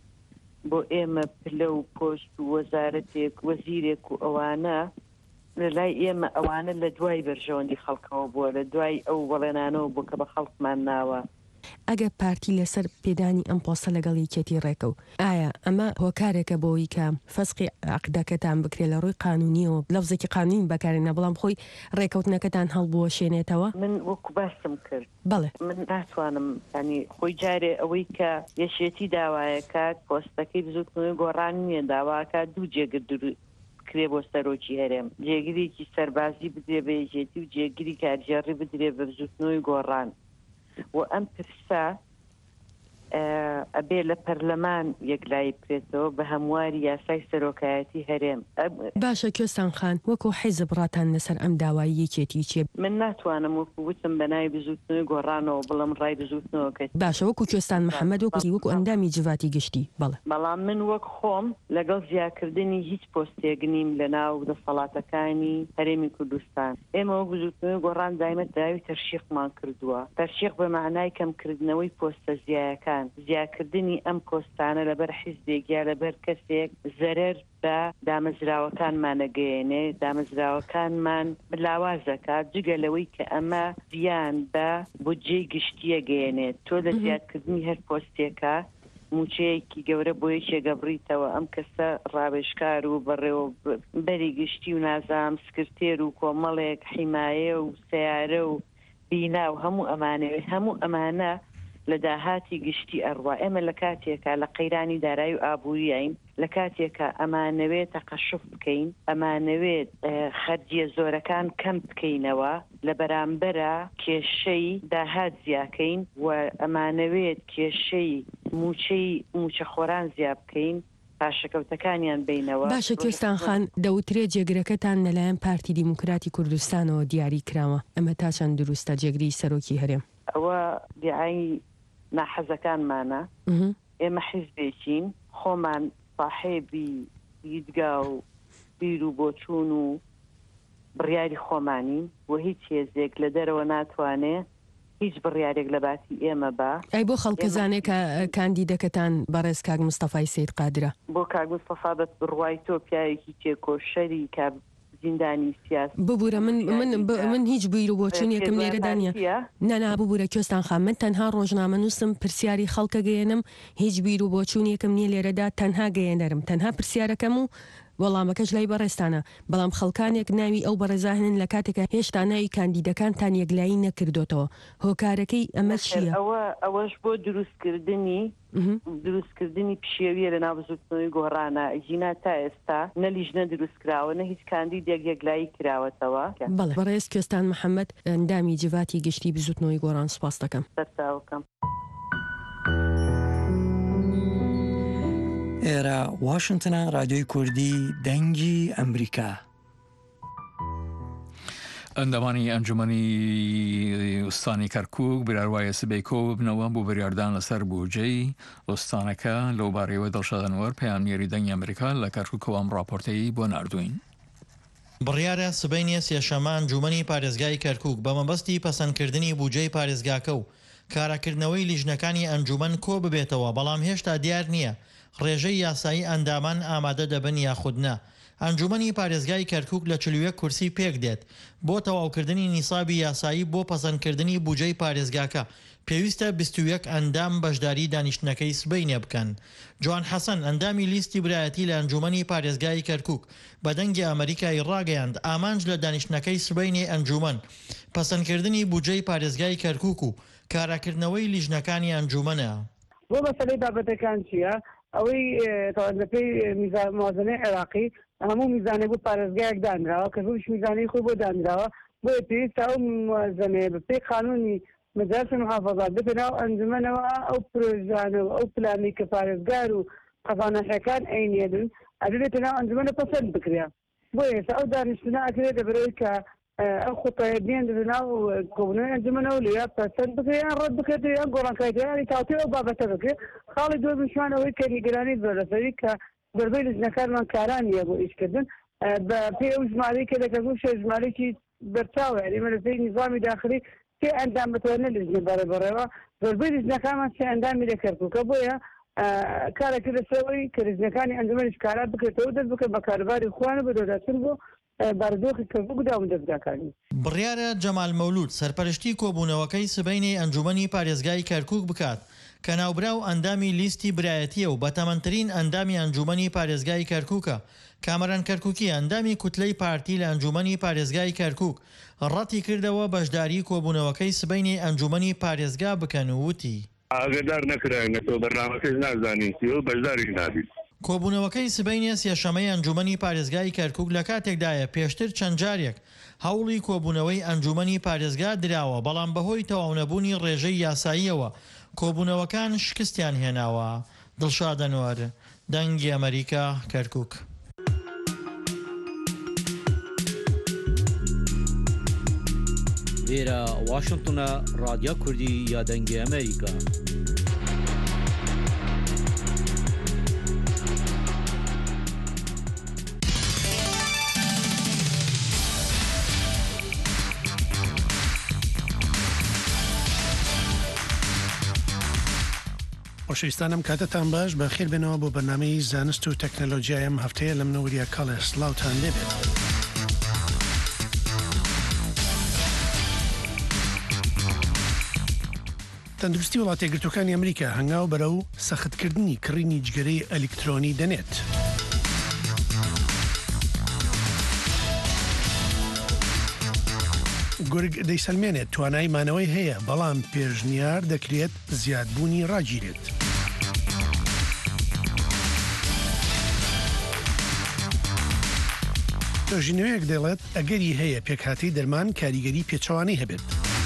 بۆ ئێمە پلە و پۆست و وەزارەتێک وەزیرێک و ئەوانە لە لای ئێمە ئەوانە لە دوای بەرژەوەندی خەڵکەوە بووە لە دوای ئەو وەڵێنانەوە بوو کە بە خەڵکمان ناوە ئەگە پارتی لەسەر پێدانی ئەم پۆستە لەگەڵ یەکێتی ڕێکە و ئایا ئەمە هۆکارێکە بۆی کە فەسقی عقدەکەتان بکرێت لە ڕووی قانونیەوە لەفزێکی قانونی بەکارێنە بەڵام خۆی ڕێکەوتنەکەتان هەڵبووە شوێنێتەوە؟ من وەکو باسم کرد بەڵێ من ناتوانم ینی خۆی جارێ ئەوەی کە یەشێتی داوایەکە پۆستەکەی بزوتنەوەی گۆڕان نییە داواکە دوو جێگر کرێ بۆ سەرۆکی هەرێم جێگیرێکی سەربازی بدرێ بە یەکێتی و جێگیری کارژێڕی بدرێ بە بزوتنەوەی گۆڕان و ئەم پرسە ئەبێ لە پەرلەمان یەکلای بکرێتەوە بە هەمواری یاسای سەرۆکایەتی هەرێم. باشە کوێستان خان وەکو حیزب ڕاتان لەسەر ئەم داوای یەکێتی چێ؟ من ناتوانم وەکو وتم بەناوی بزوتنەوەی گۆڕانەوە بڵم ڕای بزوتنەوە کەس. باشە وەکو کوێستان محەممەد وەکو وەکو ئەندامی جواتی گشتی بەڵێ. بەڵام من وەک خۆم لەگەڵ زیاکردنی هیچ پۆستێک نیم لە ناو دەسەڵاتەکانی هەرێمی کوردستان. ئێمە وەک بزوتنەوەی گۆڕان دایمەت داوی تەرشیقمان کردووە. تەرشیق بە معنای کەمکردنەوەی پۆستە زیایەکان زیاکردنی ئەم پۆستانە لەبەر حیزبێک یا لەبەر کەسێک زەرەر بە دامەزراوەکانمانەگەیەنێ دامەزراوەکانمان بلاوازەکات جگە لەوەی کە ئەمە زیان بە بودجەی گشتیە گەیەنێت تۆ لە زیادکردنی هەر پۆستێکە موچەیەکی گەورە بۆ یەکێگە بڕیتەوە ئەم کەسە ڕاوێژکار و بەڕێوە بەری گشتی و نازام سکرتێر و کۆمەڵێک حیمایە و سیارە و بینا و هەموو ئەمانەوێ هەموو ئەمانە لە داهاتی گشتی ئەڕوا ئێمە لە کاتێکە لە قەیرانی دارایی و ئابووریین لە کاتێکە ئەمانەوێت تەقەشف بکەین ئەمانەوێت خەرجیە زۆرەکان کەم بکەینەوە لە بەرامبەرە کێشەی داهات زیاکەین و ئەمانەوێت کێشەی موچەی موچەخۆران زیا بکەین پاشەکەوتەکانیان بینەوە. باشە کوێستان خان دەوترێت جێگرەکەتان لەلایەن پارتی دیموکراتی کوردستانەوە دیاری کراوە ئەمە تا چەند دروستە جێگری سەرۆکی هەرێم؟ ئەوە دیعای ناحەزەکانمانە ئێمە حیزبێکین خۆمان صاحێبی دیدگا و بیر و بۆچوون و بڕیاری خۆمانین و هیچ هێزێک لە دەرەوە ناتوانێت هیچ بڕیارێک لە باسی ئێمە بە ئەی بۆ خەڵکەزانێک کە کاندیدەکەتان بەڕێز کاک مستەفای سید قادرە بۆ کاک مستەفا بەت بڕوای تۆ پیاوێکی تێکۆشەری کە زیندانی سیاسی ببوورە من من من هیچ بیر و بۆچوونێکم لێرەدانە نەنا ببوورە کوێستان خام من تەنها ڕۆژنامە نووسم پرسیاری خەڵکە گەێنم هیچ بیر و بۆچوونێکم نییە لێرەدا تەنها گەیەنەرم تەنها پرسیارەکەم و وەڵامەکەش لای بەڕێستانە بەڵام خەڵکانێک ناوی ئەو بەڕێزاهێنن لە کاتێکە هێشتا ناوی کاندیدەکانتان یەکلایی نەکردوتەوە هۆکارەکەی ئەمە چییە؟ ئەوە ئەوەش بۆ دروستکردنی دروستکردنی پشێویە لە ناو بزوتنەوەی گۆڕانە ژینا تا ئێستا نە لیژنە دروستکراوە نە هیچ کاندیدێک یەکلایی کراوەتەوە. بەڵێ بەڕێز کوێستان محەممەد ئەندامی جواتی گشتی بزوتنەوەی گۆڕان سوپاس دەکەم. سەرچاوەکەم. ئێرە واشنگتنە رادیۆی کوردی دەنگی ئەمریکا. ئەندامانی ئەنجومەنی ئوستانی کەرکووک براروایە سبەی کۆ ببنەوە بۆ بریاردان لەسەر بودجەی ئوستانەکە لەو بارەیەوە دڵشەدەنوەر پەیامێری دەنگی ئەمریکا لە کەرکووکەوە ئەم راپۆرتەی بۆ ناردوین. بڕیارە سبەینیە سێشەمە ئەنجومەنی پارێزگای کەرکووک بە مەبەستی پەسەندکردنی بودجەی پارێزگاکە و کاراکردنەوەی لیژنەکانی ئەنجومەن کۆ ببێتەوە بەڵام هێشتا دیار نییە ڕێژەی یاسایی ئەندامان ئامادە دەبن یاخودنا. ئەنجومەنی پارێزگای کەرکووک لە چلوویەک کورسی پێک دێت بۆ تەواوکردنی نیسابی یاسایی بۆ پەسەندکردنی بودجەی پارێزگاکە پێویستە بیست و یەک ئەندام بەشداری دانیشتنەکەی سبەینێ بکەن. جوان حەسەن ئەندامی لیستی برایەتی لە ئەنجومەنی پارێزگای کەرکووک بە دەنگی ئەمریکای ڕاگەیاند ئامانج لە دانیشتنەکەی سبەینێ ئەنجومەن پەسەندکردنی بودجەی پارێزگای کەرکووک و کاراکردنەوەی لیژنەکانی ئەنجومەنە. بۆ مەسەلەی بابەتەکان چییە؟ ئەوەی لەپێی موازنەی عێراقی هەموو میزانێک بۆ پارێزگایەک دانراوە کە هیچ میزانەی خۆی بۆ دانراوە بۆیە پێویستە ئەو موازنەیە بەپێی قانونی مەجارس محافەزات بێتە ناو ئەنجومەنەوە ئەو پرۆژانەوە ئەو پلانی کە پارێزگار و قەزانەحیەکان عینێدن ئەبێتە ناو ئەنجومەنە پەسەند بکرێ بۆیە ئێستا ئەو دانیشتنە ئەکرێت دەبەرەوەی کە ئەو خوتایە بێن ناو کۆبنەوەی ئەنجومەنەوە لێ پەسەند بکرێت یان ڕەت بکرێت یان گۆڕانکاریانی تاوتێ ئەو بابەتە بکرێت. خاڵی دووە بشوانەوەی کە نیگەرانی زۆر لەسەری کە بەربەی لەژنەکانمان کاران نییە بۆ ئیشکردن بە پێی ئەو ژمارەی کە دەکەبوو شێ ژمارەی بەرچاوە ئێمە لەسەری نظامی داخلی سێ ئەندام بتوانێت لەژنە بەرەبەڕێەوە زۆربەی لەژنەکانمان سێ ئەندامی دەکەرکووکە بۆیە کارەکە لەسەرەوەی کە لەژنەکانی ئەنجومەنیش کارا بکرێتەوە دەست بکە بە کارەباری خوانە بە دۆداچن بۆ بارودۆخی کردبوو داوم دەستگاکانی بڕیارە جەمال مەولود سەرپەرشتی کۆبوونەوەکەی سبەینی ئەنجومەنی پارێزگای کەرکووک بکات کە ناوبراو ئەندامی لیستی برایەتیە و بەتەمەنترین ئەندامی ئەنجومەنی پارێزگای کەرکووکە. کامەران کەرکووکی ئەندامی کوتلەی پارتی لە ئەنجومەنی پارێزگای کەرکووک ڕەتی کردەوە بەشداری کۆبوونەوەکەی سبەینی ئەنجومەنی پارێزگا بکەن و وتی ئاگدار نەکراینەوە بەرنامەکەش نازانیتی و بەشداریش نابیت. کۆبوونەوەکەی سبەینی سێشەمەی ئەنجومەنی پارێزگای کەرکووک لە کاتێکدایە پێشتر چەند جارێک هەوڵی کۆبوونەوەی ئەنجومەنی پارێزگا دراوە، بەڵام بەهۆی تەواونەبوونی ڕێژەی یاساییەوە کۆبوونەوەکان شکستیان هێناوە. دڵشاد ئەنوەر، دەنگی ئەمریکا، کەرکووک. لێرە واشنگتنە ڕادیا کوردی یا دەنگی ئەمریکا. خۆشەویستانم کاتتان باش بە خێر بێنەوە بۆ بەرنامەی زانست و تەکنەلۆژیای ئەم هەفتەیە لە منەوەریە کاڵێ سڵاوتان لێبێت. تەندروستی وڵاتە یەکگرتووەکانی ئەمریکا هەنگاو بەرە و سەختکردنی کڕینی جگەرەی ئەلیکترۆنی دەنێت. گورگ دەیسەلمێنێت توانای مانەوەی هەیە، بەڵام پێشنیار دەکرێت زیادبوونی ڕاگیرێت. دۆژینەوەیەک دەڵێت ئەگەری هەیە پێکهاتی دەرمان کاریگەری پێچەوانەی هەبێت.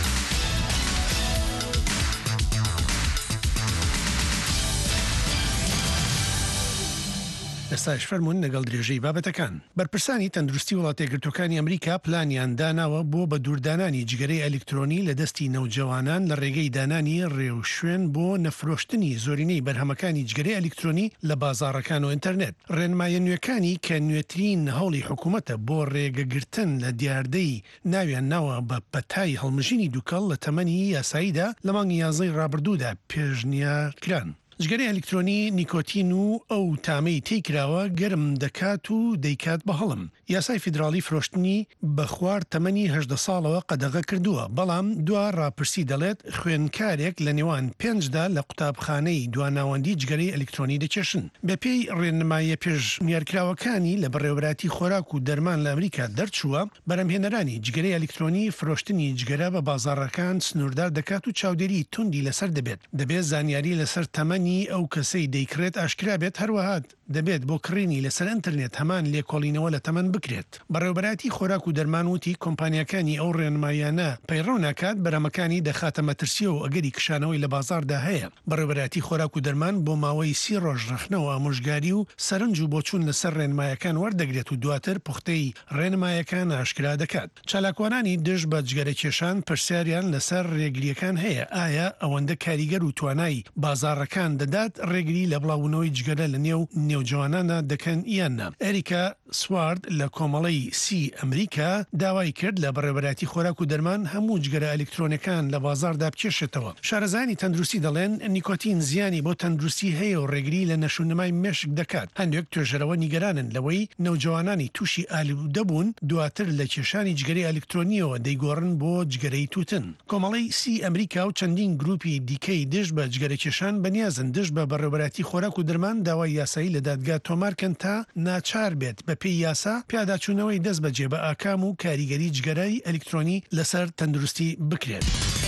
ئێستاش فەرمونون لەگەڵ درێژەی بابەتەکان. بەرپرسانی تەندروستی وڵاتە یەکگرتووەکانی ئەمریکا پلانیان داناوە بۆ بە دووردانانی جگەرەی ئەلیکترۆنی لە دەستی نەوجەوانان لە ڕێگەی دانانی ڕێوشوێن بۆ نەفرۆشتنی زۆرینەی بەرهەمەکانی جگەرەی ئەلیکترۆنی لە بازاڕەکان و ئینتەرنێت. ڕێنمایە نوێەکانی کە نوێترین هەوڵی حکوومەتە بۆ ڕێگەگرتن لە دیاردەی ناویان ناوە بە پەتای هەڵمژینی دووکەڵ لە تەمەنی یاساییدا لە مانگی یازدەی ڕابردوودا پێشنیارکران. جگەرەی ئەلیکترۆنی نیکۆتین و ئەو تامەی تێکراوە گەرم دەکات و دەیکات بە هەڵم. یاسای فیدراڵی فرۆشتنی بە خوار تەمەنی هەژدە ساڵەوە قەدەغە کردووە، بەڵام دوا ڕاپرسی دەڵێت خوێنکارێک لە نێوان پێنجدا لە قوتابخانەی دواناوەندی جگەرەی ئەلیکترۆنی دەکێشن. بەپێی ڕێنمایە پێشنیارکراوەکانی لە بەڕێوەبەراتی خۆراک و دەرمان لە ئەمریکا دەرچووە، بەرهەمهێنەرانی جگەرەی ئەلیکترۆنی فرۆشتنی جگەرە بە بازاڕەکان سنووردار دەکات و چاودێری توندی لەسەر دەبێت. دەبێت زانیاری لەسەر تەمەنی ئەو کەسەی دەیکرێت ئاشکرا بێت، هەروەهات دەبێت بۆ کڕینی لەسەر ئینتەرنێت هەمان لێکۆڵینەوە لە تەمەن بکرێت. بەڕێوەبەراتی خۆراک و دەرمان وتی کۆمپانیەکانی ئەو ڕێنمایانە پەیڕەو ناکات بەرهەمەکانی دەخاتە مەترسیە و ئەگەری کشانەوەی لە بازاردا هەیە. بەڕێوەبەراتی خۆراک و دەرمان بۆ ماوەی سی ڕۆژ ڕەخنەوە ئامۆژگاری و سەرنج و بۆچوون لەسەر ڕێنمایەکان وەردەگرێت و دواتر پوختەی ڕێنمایەکان ئاشکرا دەکات. چالاکوانانی دژ بە جگەرە کێشان پرسیاریان لەسەر ڕێگریەکان هەیە، ئایا ئەوەندە کاریگەر و توانای بازاڕەکان دەدات ڕێگری لە بڵاوبوونەوەی جگەرە لە نێو نێوجوانانە دەکەن یاننا. ئەریکا سوارد لە کۆمەڵەی سی ئەمریکا داوای کرد لە بەڕێوەبەراتی خۆراک و دەرمان هەموو جگەرە ئەلیکترۆنەکان لە بازاردا بکێشێتەوە. شارەزانی تەندروستی دەڵێن نیکۆتین زیانی بۆ تەندروستی هەیە و ڕێگری لە نەشونەمای مێشک دەکات. هەندێک توێژەرەوە نیگەرانن لەوەی نەوجوانانی تووشی ئالوودە بوون دواتر لە کێشانی جگەرەی ئەلیکترۆنیەوە دەیگۆڕن بۆ جگەرەی تووتن. کۆمەڵەی سی ئەمریکا و چەندین گروپی دیکەی دژ بە جگەرە کێشان بەنیازن دژ بە بەڕێوەبەراتی خۆراک و دەرمان داوای یاسایی لە دادگا تۆمارکەن تا ناچار بێت بە پێی یاسا پیاداچوونەوەی دەست بەجێ بە ئاکام و کاریگەری جگەرەی ئەلیکترۆنی لەسەر تەندروستی بکرێت.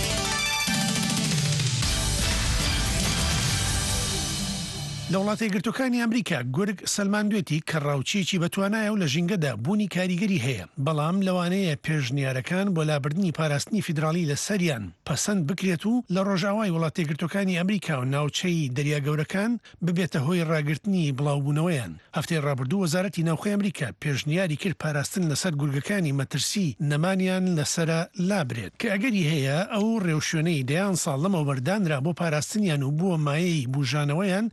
لە وڵاتە یەکگرتووەکانی ئەمریکا گورگ سەلماندوێتی کە ڕاوچێکی بەتوانایە و لە ژینگەدا بوونی کاریگەری هەیە، بەڵام لەوانەیە پێشنیارەکان بۆ لابردنی پاراستنی فیدراڵی لە سەریان پەسەند بکرێت و لە ڕۆژاوای وڵاتە یەکگرتووەکانی ئەمریکا و ناوچەی دەریاگەورەکان ببێتە هۆی ڕاگررتنی بڵاوبوونەوەیان. هەفتەی ڕابردوو وەزارەتی ناوخۆی ئەمریکا پێشنیاری کرد پاراستن لەسەر گورگەکانی مەترسی نەمانیان لەسرە لابرێت کە ئەگەری هەیە ئەو ڕێوشوێنەی دەیان ساڵ لەمەوبەردانرا بۆ پاراستنیان و بووە مایەی بوژانەوەیان سەر لە نوێ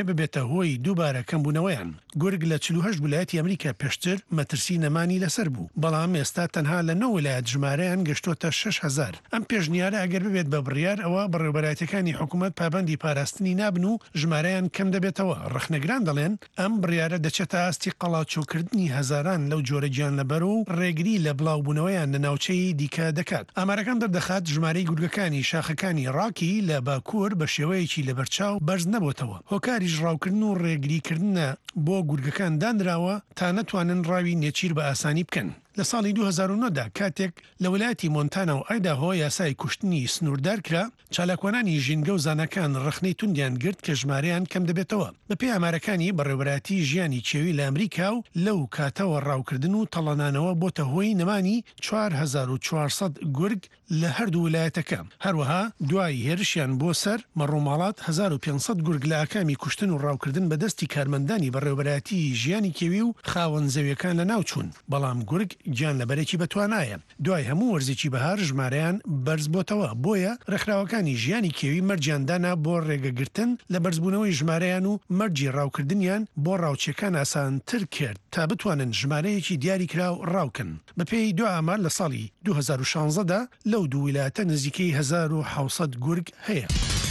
دەبێ ببێتە هۆی دووبارە کەمبوونەوەیان. گورگ لە چل و هەشت ویلایەتی ئەمریکا پێشتر مەترسی نەمانی لەسەر بوو، بەڵام ئێستا تەنها لە نۆ ویلایەت ژمارەیان گەشتۆتە شەش هەزار. ئەم پێشنیارە ئەگەر ببێت بە بڕیار ئەوە بەڕێوەبەرایەتەکانی حکوومەت پابەندی پاراستنی نابن و ژمارەیان کەم دەبێتەوە. ڕخنەگران دەڵێن ئەم بڕیارە دەچێتە ئاستی قەڵاچووکردنی هەزاران لەو جۆرە گیانلەبەر و ڕێگری لە بڵاوبوونەوەیان لە ناوچەی دیکە دەکات. ئامارەکان دەردەخات ژمارەی گورگەکانی شاخەکانی ڕاکی لە باکوور بە شێوەیەکی لە بەرچاو بەرز نەبووتەوە. هۆکاریش ڕاوکردن و ڕێگریکردنە بۆ گورگەکان دانراوە تا نەتوانن ڕاوی نێچیر بە ئاسانی بکەن. لە ساڵی دوو هەزار و نۆ دا کاتێک لە ویلایەتی مۆنتانا و ئایداهۆ یاسای کوشتنی سنووردار کرا، چالاکوانانی ژینگە و زانەکان ڕخنەی توندیان گرت کە ژمارەیان کەم دەبێتەوە. بەپێی ئامارەکانی بەڕێوەبەراتی ژیانی چێوی لە ئەمریکا و لەو کاتەوە ڕاوکردن و تەڵەنانەوە بۆتە هۆی نەمانی چوار هەزار و چوار سەد گورگ لە هەردوو ویلایەتەکە. هەروەها دوای هێرشیان بۆ سەر مەڕووماڵات هەزار و پێنج سەد گورگ لە ئاکامی کوشتن و ڕاوکردن بەدەستی کارمەندانی بەڕێوەبەراتی ژیانی کێوی و خاوەن زەویەکان لە ناوچوون، بەڵام گورگ گیان لەبەرێکی بەتوانایە. دوای هەموو وەرزێکی بەهار ژمارەیان بەرز بۆتەوە، بۆیە ڕێکخراوەکانی ژیانی کێوی مەرجیاندانا بۆ ڕێگەگرتن لە بەرزبوونەوەی ژمارەیان و مەرجی ڕاوکردنیان بۆ ڕاوچەکان ئاسانتر کرد تا بتوانن ژمارەیەکی دیاری کراو ڕاوکن. بەپێی دو ئامار لە ساڵی دوو هەزار و شانزە دا لەو دوو ویلایەتە نزیکەی هەزار و حەوت سەد گورگ هەیە.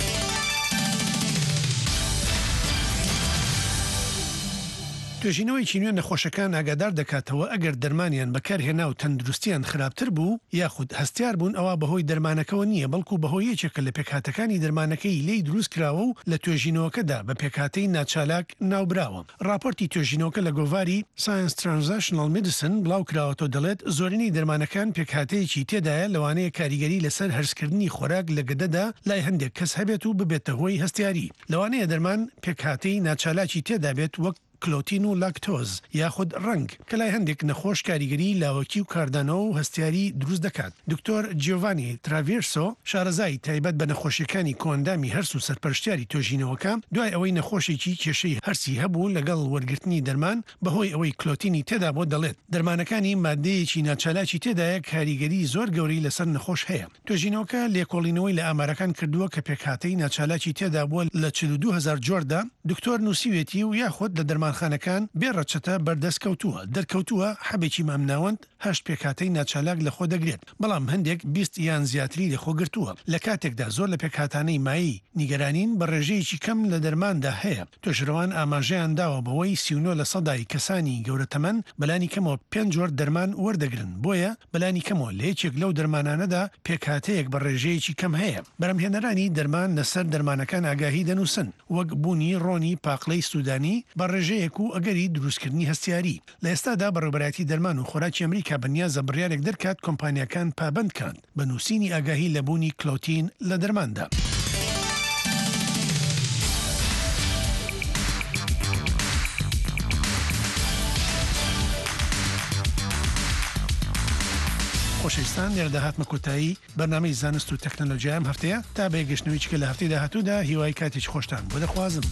توێژینەوەی چینوێن نەخۆشەکان ئاگادار دەکاتەوە ئەگەر دەرمانیان بەکارهێنا و تەندروستیان خراپتر بوو یاخود هەستیار بوون، ئەوە بەهۆی دەرمانەکەەوە نییە، بەڵکو بەهۆی یەکێکە لە پێکهاتەکانی دەرمانەکەی لێی دروست کراوە و لە توێژینەوەکەدا بە پێکهاتەی ناچالاک ناوبراوە. راپۆرتی توێژینەوەکە لە گۆڤاری ساینس ترانزاکشنال مدیسن بڵاو کراوەتەوە دەڵێت زۆرینەی دەرمانەکان پێکهاتەیەکی تێدایە لەوانەیە کاریگەری لەسەر هەرسکردنی خۆراک لە گەدەدا لای هەندێک کەس هەبێت و ببێتە هۆی هەستیاری. لەوانەیە دەرمان پێکهاتەی ناچالاکی تێدا بێت وەک کلۆتین و لاکتۆز یاخود ڕنگ کە لای هەندێک نەخۆش کاریگەری لاوەکی و کاردانەوە و هەستیاری دروست دەکات. دکتۆر جیۆڤانی تراڤێرسۆ شارەزای تایبەت بە نەخۆشیەکانی کۆندامی هەرس و سەرپەرشتیاری توێژینەوەکە دوای ئەوەی نەخۆشێکی کێشەی هەرسی هەبوو لەگەڵ وەرگرتنی دەرمان بەهۆی ئەوەی کلۆتینی تێدا بۆ دەڵێت دەرمانەکانی مادەیەکی ناچالاکی تێدایە کاریگەری زۆر گەوری لەسەر نەخۆش هەیە. توێژینەوەکە لێکۆڵینەوەی لە ئامارەکان کردووە کە پێکهاتەی ناچالاکی تێدا بووە لە چل و دوو هەزار جۆردا. دکتۆر نووسیوێتی و یاخود لە دەرمانخانەکان بێڕەچەتە بەردەستکەوتووە دەرکەوتووە حەبێکی مامناوەند هەشت پێکهاتەی ناچالاک لە خۆ دەگرێت، بەڵام هەندێک بیست یان زیاتری لە خۆگرتووە. لە کاتێکدا زۆر لە پێکهاتانەی مایی نیگەرانین بە ڕێژەیەکی کەم لە دەرماندا هەیە. توێژەرەوان ئاماژەیان داوە بەوەی سی و نۆ لە سەدای کەسانی گەورەتەمەن بەلانی کەمەوە پێنج جۆر دەرمان وەردەگرن، بۆیە بەلانی کەمەوە لە یەکێک لەو دەرمانانەدا پێکهاتەیەک بە ڕێژەیەکی کەم هەیە. بەرهەمهێنەرانی دەرمان لەسەر دەرمانەکان ئاگاهی دەنووسن، وەک بوونی ڕۆنی پاقلەی سوودانی بە ڕێژەیەک و ئەگەری دروستکردنی هەستیاری. لە ئێستادا بەڕێوەبەراتی دەرمان و خۆراکی ئەمریکا بەنیازە بڕیارێک دەرکات کۆمپانیەکان پابند کات بە نووسینی ئاگاهی لە بوونی کلۆتین لە دەرماندا. خۆشەویستان، لێرەدا هاتمە کۆتایی بەرنامەی زانست و تەکنۆلۆژیام هەفتەیە تا بەیەگەشتنەوەی کە لە هەفتەی داهاتوودا هیوای کاتێکی خۆشتان بۆ دەخوازم.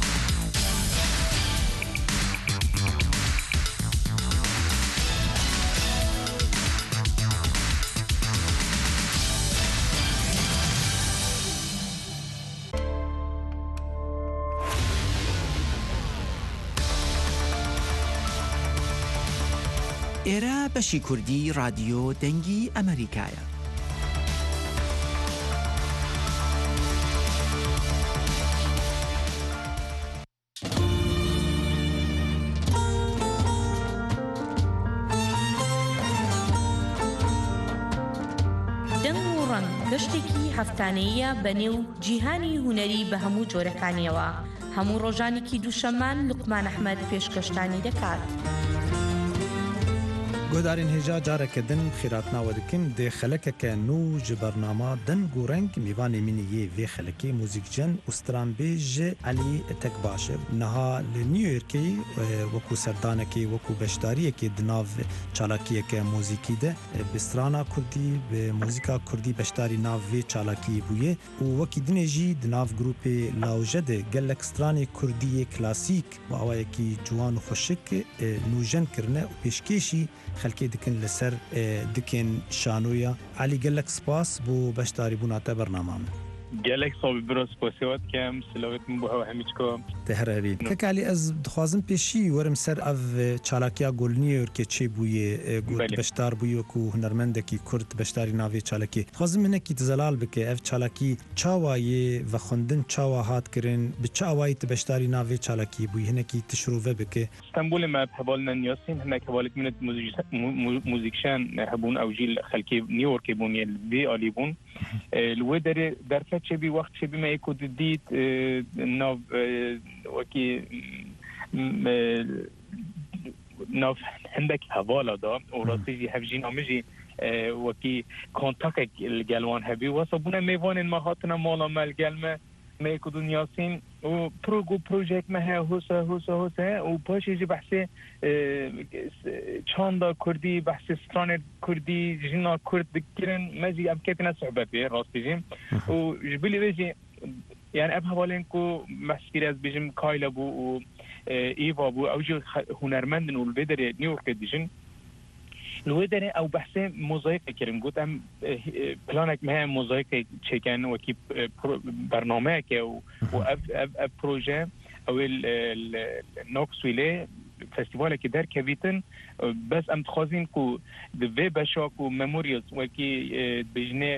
ئێرە بەشی کوردی رادیۆ دەنگی ئەمریکایە. دەنگ و ڕەنگ گەشتێکی هەفتانەیە بەنێو جیهانی هونەری بە هەموو جۆرەکانیەوە. هەموو ڕۆژانێکی دووشەممان لوقمان ئەحمەد پێشکەشتانی دەکات. گۆدارین هێژا جارەکەدن خێراتناوە دکن دێ خەلەکەکە نو ji بەرنامە دەنگ و ڕەنگ میوانê min yê vê xelekê mûzîkcen û stranbêj Elî Tekbaşir niha li New Yorkê wekû serdanekê wekû beşdariyekê di nav çalakiyeke mûzîkî de bi strana Kurdî bi mûzîka Kurdî beşdarî nav vê çalakiyê bûye û wekî dinê jî di nav grupê Lawje de gelek stranê Kurdiyê klasîk û awayekî ciwan û xweşik nûjen kirine û pêşkêşî خەلکێ دکن لەسەر دکێن شانۆیە علی گەلک سپاس بۆ بەشداری بووناتە بەرنامام. گلک صاحب براس پاسوات کم سلامت مبوها همیچکا تهرابی کالی از دخوازم پیشی ورم سر اف چالاکیا گولنیور که چی بویه گوت بشتار بویو کو هنرمندکی کرد بشتاری ناوی چالاکی خوازم منه کی تزلال بکه اف چالاکی چاوایی و خوندن چاوا هات کرن به چاوایی بشتاری ناوی چالاکی بوی هنه کی تشروفه بکه استانبول ما بحبالنا نیاسین هنه کبالت منت موزیکشن هبون او جیل خلکی نیویورک بون یه بی آلی بون الوی در در فتش بی وقت شبی ما يكون ديت ناف وكي ناف عندك حوالا دا وراسيجي هفجينا مجي وكي كونتاكت الجلوان هبي وصبونا ميوان ما هاتنا مالا مال جلمه ما يكون ياسين و بروجو بروجيكت ما هي هوسا هوسا هوسا و باش يجي بحثي چاندا كردي بحثي ستران كردي جنا كرد كرن ماجي ام كيتنا صعبه في راستيجي و جبلي بيجي يعني اب حوالينكو مسكير از بيجم كايلا بو و ايفا بو او جو هنرمندن و البدر نيويورك ديجن الودري او بحثي موزايك كريم قلت ام بلانك ما موزايك تشيكن وكي برنامج او اف اف بروجي او النوكس ويلي فستيفال كي دار كبيتن بس ام تخازين كو دفي بشاك و ميموريالز وكي بجنه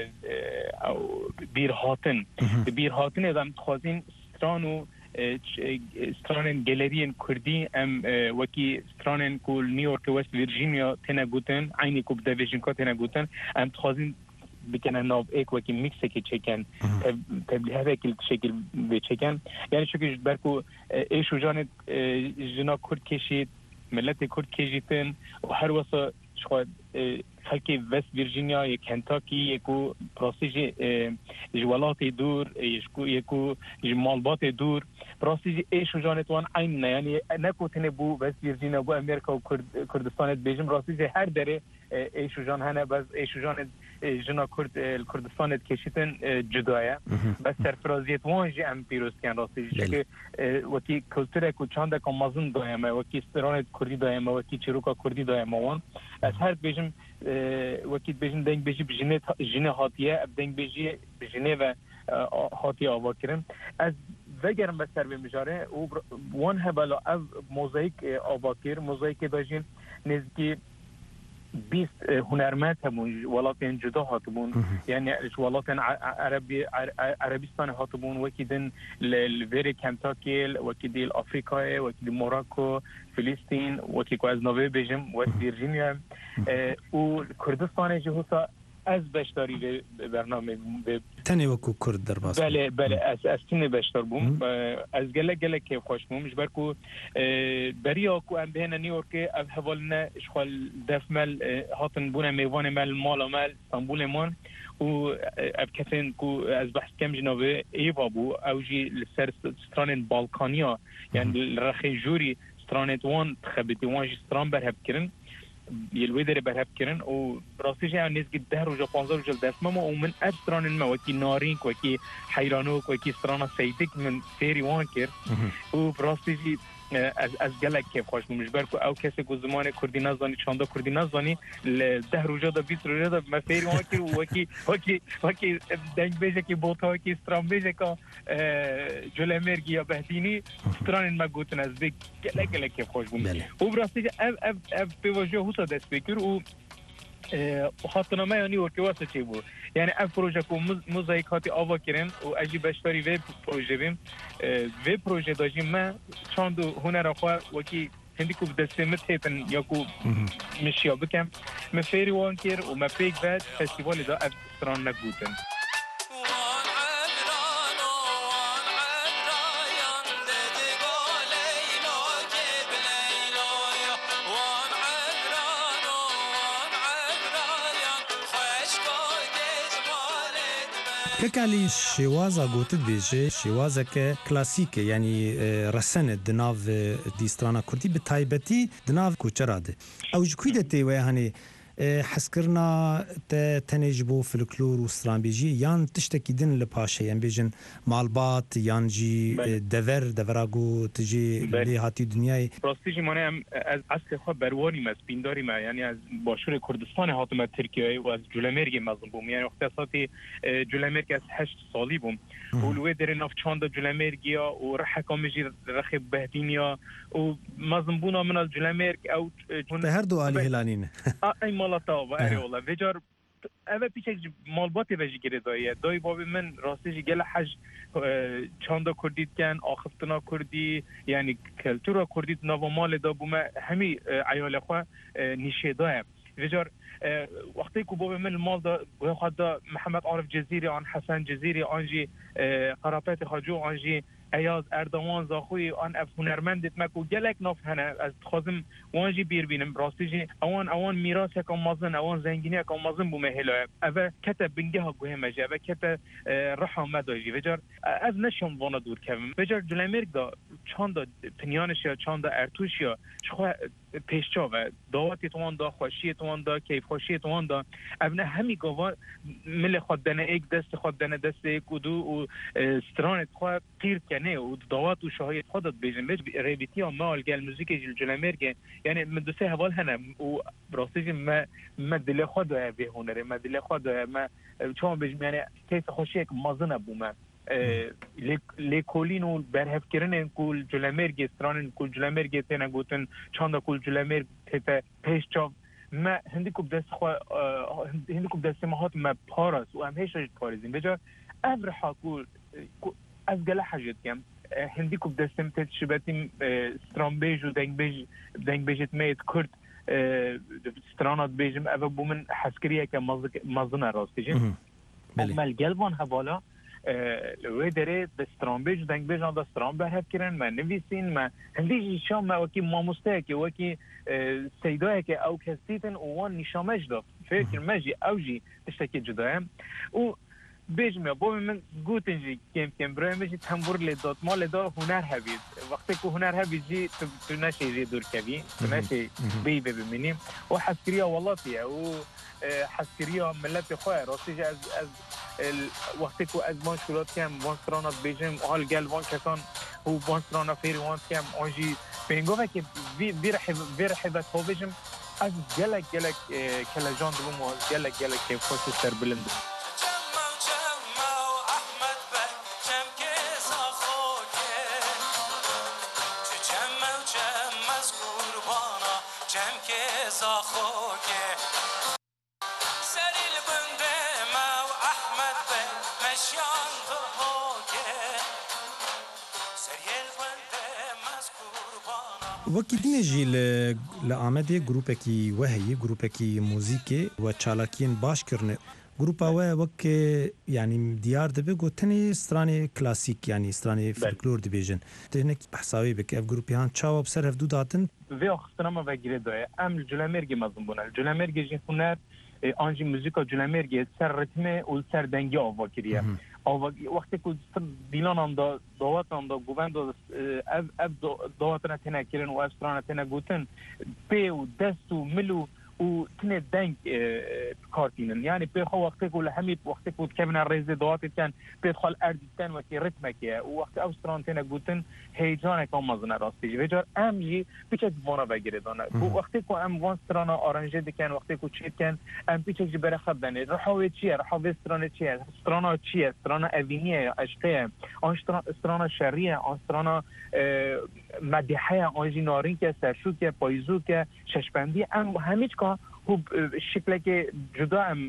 او بير هاتن بير هاتن ام تخازين سترانو سترانن گالرین کردی ام وکی سترانن کول نیویورک وست ویرجینیا تنا گوتن عینی کوب دیویژن کا تنا گوتن ام تخازین بکنن ناو ایک وکی میکس کی چکن تبلی هر کل شکل بچکن یعنی شکل برکو ایشو جان جنا کرد کشید ملت کرد کشیدن و هر واسه شاید خلکی وست ویرجینیا یک کنتاکی یکو پراسیج جوالات دور یکو یکو مالبات دور پراسیج ایشو جانتوان عین نه یعنی نکوتنه بو وست ویرجینیا بو امریکا و کردستان بیجم راسیج هر دره ایشو جان هنه بس ایشو جان جنا کرد کردستان کشیدن جدایه بس سرفرازیت وانجی ام پیروستیان راسیج که وکی کلتره کو چانده که مازن دایمه وکی استرانت کردی دایمه وکی چروکا کردی دایمه وان از هر بیجم وکی بیجن دنگ بیجی بجنه جنه هاتیه اب دنگ بیجی بجنه و هاتیه آوا کرن از وگرم بسر به مجاره وان هبلا از موزایک آوا کر موزایک داجین نزدیکی بیست هنرمند همون ولاتن جدا هاتبون یعنی ولاتن عربی عربستان هاتبون وکی دن لوری کنتاکی وکی دیل آفریقا وکی دیل موراکو فلسطین وکی کو از نوی بیجم وست ویرجینیا و کردستان جهوسا از بشتاری به برنامه تنی وکو کرد در باز بله بله از از تنی بشتار بوم از گله گله که خوش بوم مش برکو بریا کو ام بین نیویورک اب حوالنا اشغال دفمل هاتن بونه میوان مال مال مال استانبول مان و اب کسین کو از بحث کم جنابه ایوا بو اوجی لسر ستران بالکانیا یعنی رخی جوری سترانت وان خبتی وان ستران برهب کرن يلوي داري برهب كرن و راسي جاي الناس قد دهر وجا بانزر وجا دسمه ومن أبستران ما وكي نارينك وكي حيرانوك وكي سترانا سيدك من سيري وانكر و براسي جي از از گلک که خوش مش برکو او کسی که زمان کردی نزانی چاندا کردی نزانی ده روزا دا بیست روزا دا مفیر وکی وکی وکی وکی دنگ بیجه که بوتا که استرام بیجه که جل مرگی یا بهدینی استران ما گوتن از دیگ گلک گلک که خوش بوم و براستی که اف اف اف پیواجه حوصا دست بکر و خاطر ما یعنی ورکی واسه چی بود یعنی اف پروژه کو موزاییک هاتی آوا کردن و اجی بشتاری وی پروژه بیم وی پروژه داشتیم ما چند هنر آخر وکی هندی کو دسته متهتن یا کو مشیا بکم مفیری وان کر و مفیک بعد فستیوال دا اف استران نگوتن كالي شوازا قوت بيجي شوازا كلاسيكي يعني رسنة دناف ديسترانا كردي بتايبتي دناف كوچراده او جكويدة تيوه هاني حسکرنا تنجبو فلکلور و سترامبیجی یان تشتکی دن لپاشه یان بیجن مالبات یان جی دور دوراگو تجی لی هاتی دنیای راستیجی مانه هم از اصل خواه بروانیم از بینداریم یعنی از باشور کردستان هاتم از ترکیه و از جولمرگ مزم بوم یعنی وقتی اساتی جولمرگ از هشت سالی بوم ولوی در ناف چاند جولمرگیا و رحکامجی رخ بهدینیا و مزم بونا من از جولمرگ او به هر دو علی هلانین ای مالتا و اری والله وجار اوه پیچک مالباتی وجی گره دایه دای بابی من راستیجی گل حج چاندا کردید کن آخفتنا کردی یعنی کلتورا کردید ناو مال دا بوم همی عیال خواه نیشه دایم وجار وقتی که بابی من المال دا خود دا محمد عارف جزیری آن حسن جزیری آنجی قرابت خاجو آنجی ایاز اردوان زاخوی آن اف هنرمندت مکو گلک ناف هنه از خازم وانجی بیر بینم راستیجی اوان اوان میراث کم مازن اوان زنگینی کم مازن بومه هلا اوه کته بنگه ها گوه مجه اوه کته رحا مداجی وجار از نشم وانا دور کم وجار جلمرگ دا چاندا پنیانش یا چاندا ارتوش یا شخواه پیشچا و دعواتی توان دا خوشی توان دا کیف خوشی توان دا ابنه همی گوان مل خود دنه ایک دست خود دنه دست ایک و دو و سترانت خواه قیرد کنه و دعوات و شهایت خودت بیجن بیج ریبیتی ها مال گل موزیک جلمرگ یعنی من دو سه حوال هنه و راستیجی ما ما دل خود داره به هنره ما دل خود داره ما چون بیجم یعنی کیف خوشی یک مازنه بومه لیکولین و برهف کردن کل جلمرگ استرانن کل جلمرگ تنها گوتن چند کل جلمرگ تفه پیش چاو ما هندی کوب دست خو هندی کوب دست ما هات ما پارس و هم هیچ چیز پارزیم بجا ابر حقول از گله حاجت کم هندی کوب دستم تد شباتیم استرانبیج و دنگ بیج دنگ بیجت میت کرد استرانات بیجم اول بومن حسکریه که مازن راستیجیم مال گلبان حوالا لوی داره دسترانبیج دنگ بیج آن دستران به هف کردن من نویسین من هندی شام ما وکی ماموسته که وکی سیدایی که او کسیتن اوان نشامش داد فکر ماجی اوجی تشتکی جدایم و بیجم یا بابی من گوتن جی کم کم برای میشی تنبور لیداد ما لیداد هنر هبید وقتی که هنر هبید جی تو نشی جی دور کبی تو نشی بی ببینیم و حسکریا والله و حسکریا ملت خواه راستی از از وقتی که از ما شلات کم وانسترانات بیجم حال گل وان کسان و وانسترانا فیری وان کم آنجی بینگوه که ویر حبت ها بیجم از گلک گلک کلجان دلوم و گلک گلک که خوش سر بلند وەکی دنێژی لە ئامەدێ گروپێکی وەهەیە گروپێکی موزیکێ و چالاکیین باشکردن گروپاوە وەک ینی دیار دەبێ گوتنی سترانی کلاسیک ینی سترانی فلکلۆر دەبێژن تێنێک بەحساوی بکە ئەف گروپیان چاوە بسەر هەفتوو داتن vê axistina ve girê daye em li Culemêrgê mezin bûne. Culemêrgê jî huner an jî muzîka Culemêrgê ser ritmê û ser dengê ava kiriye. Ava wextê ku dîlanan da dawatan da govend ev ev dawatina têne kirin û ev strana têne gotin pê û dest û mil û û tinê deng kartînin. Yani pê xwe wextê ku li hemî wextê ku dikevine rêzê dawatê ten pê xwe li erdî ten wekî ritmekê ye û wextê ew stran têne gotin heyecaneka mezin e rastî jî. Vê car em jî piçek vana vegirê dane. Ku wextê ku em van strana aranje dikin wextê ku çê dikin em piçek jî berexwe benê. Riha wê çi ye? Riha vê stranê çi ye? Strana çi ye? Strana evînî ye ya eşqê ye? An strana şerî ye? An strana medihe ye? An jî narînk ye, serşûk ye, payîzûk ye, şeşbendî ye? Em hemî çika هو شکلی جدا هم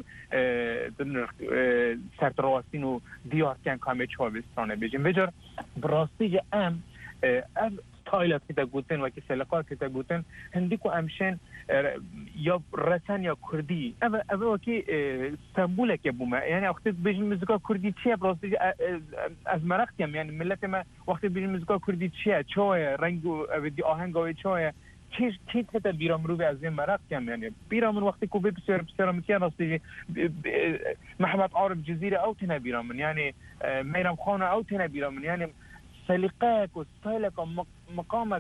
سرتراستین و دیار کن کامه چهارستانه بیشیم وجر براستی جا ام ام تایلات که تا گوتن و که سلقات که تا گوتن هندی کو امشن یا رسن یا کردی اما اما وکی استانبول که بومه یعنی وقتی بیشیم موسیقی کردی چیه براستی از مرختیم یعنی ملت ما وقتی بیشیم موسیقی کردی چیه چای رنگ و دی آهنگای چای چیز چیز هست بیرامرو به از این مرق کم یعنی بیرامر وقتی کو به بسیار بسیار میکنه راستی محمد عارف جزیره او تنه بیرامر یعنی میرم خانه او تنه بیرامر یعنی سلیقه و استایل و مقام و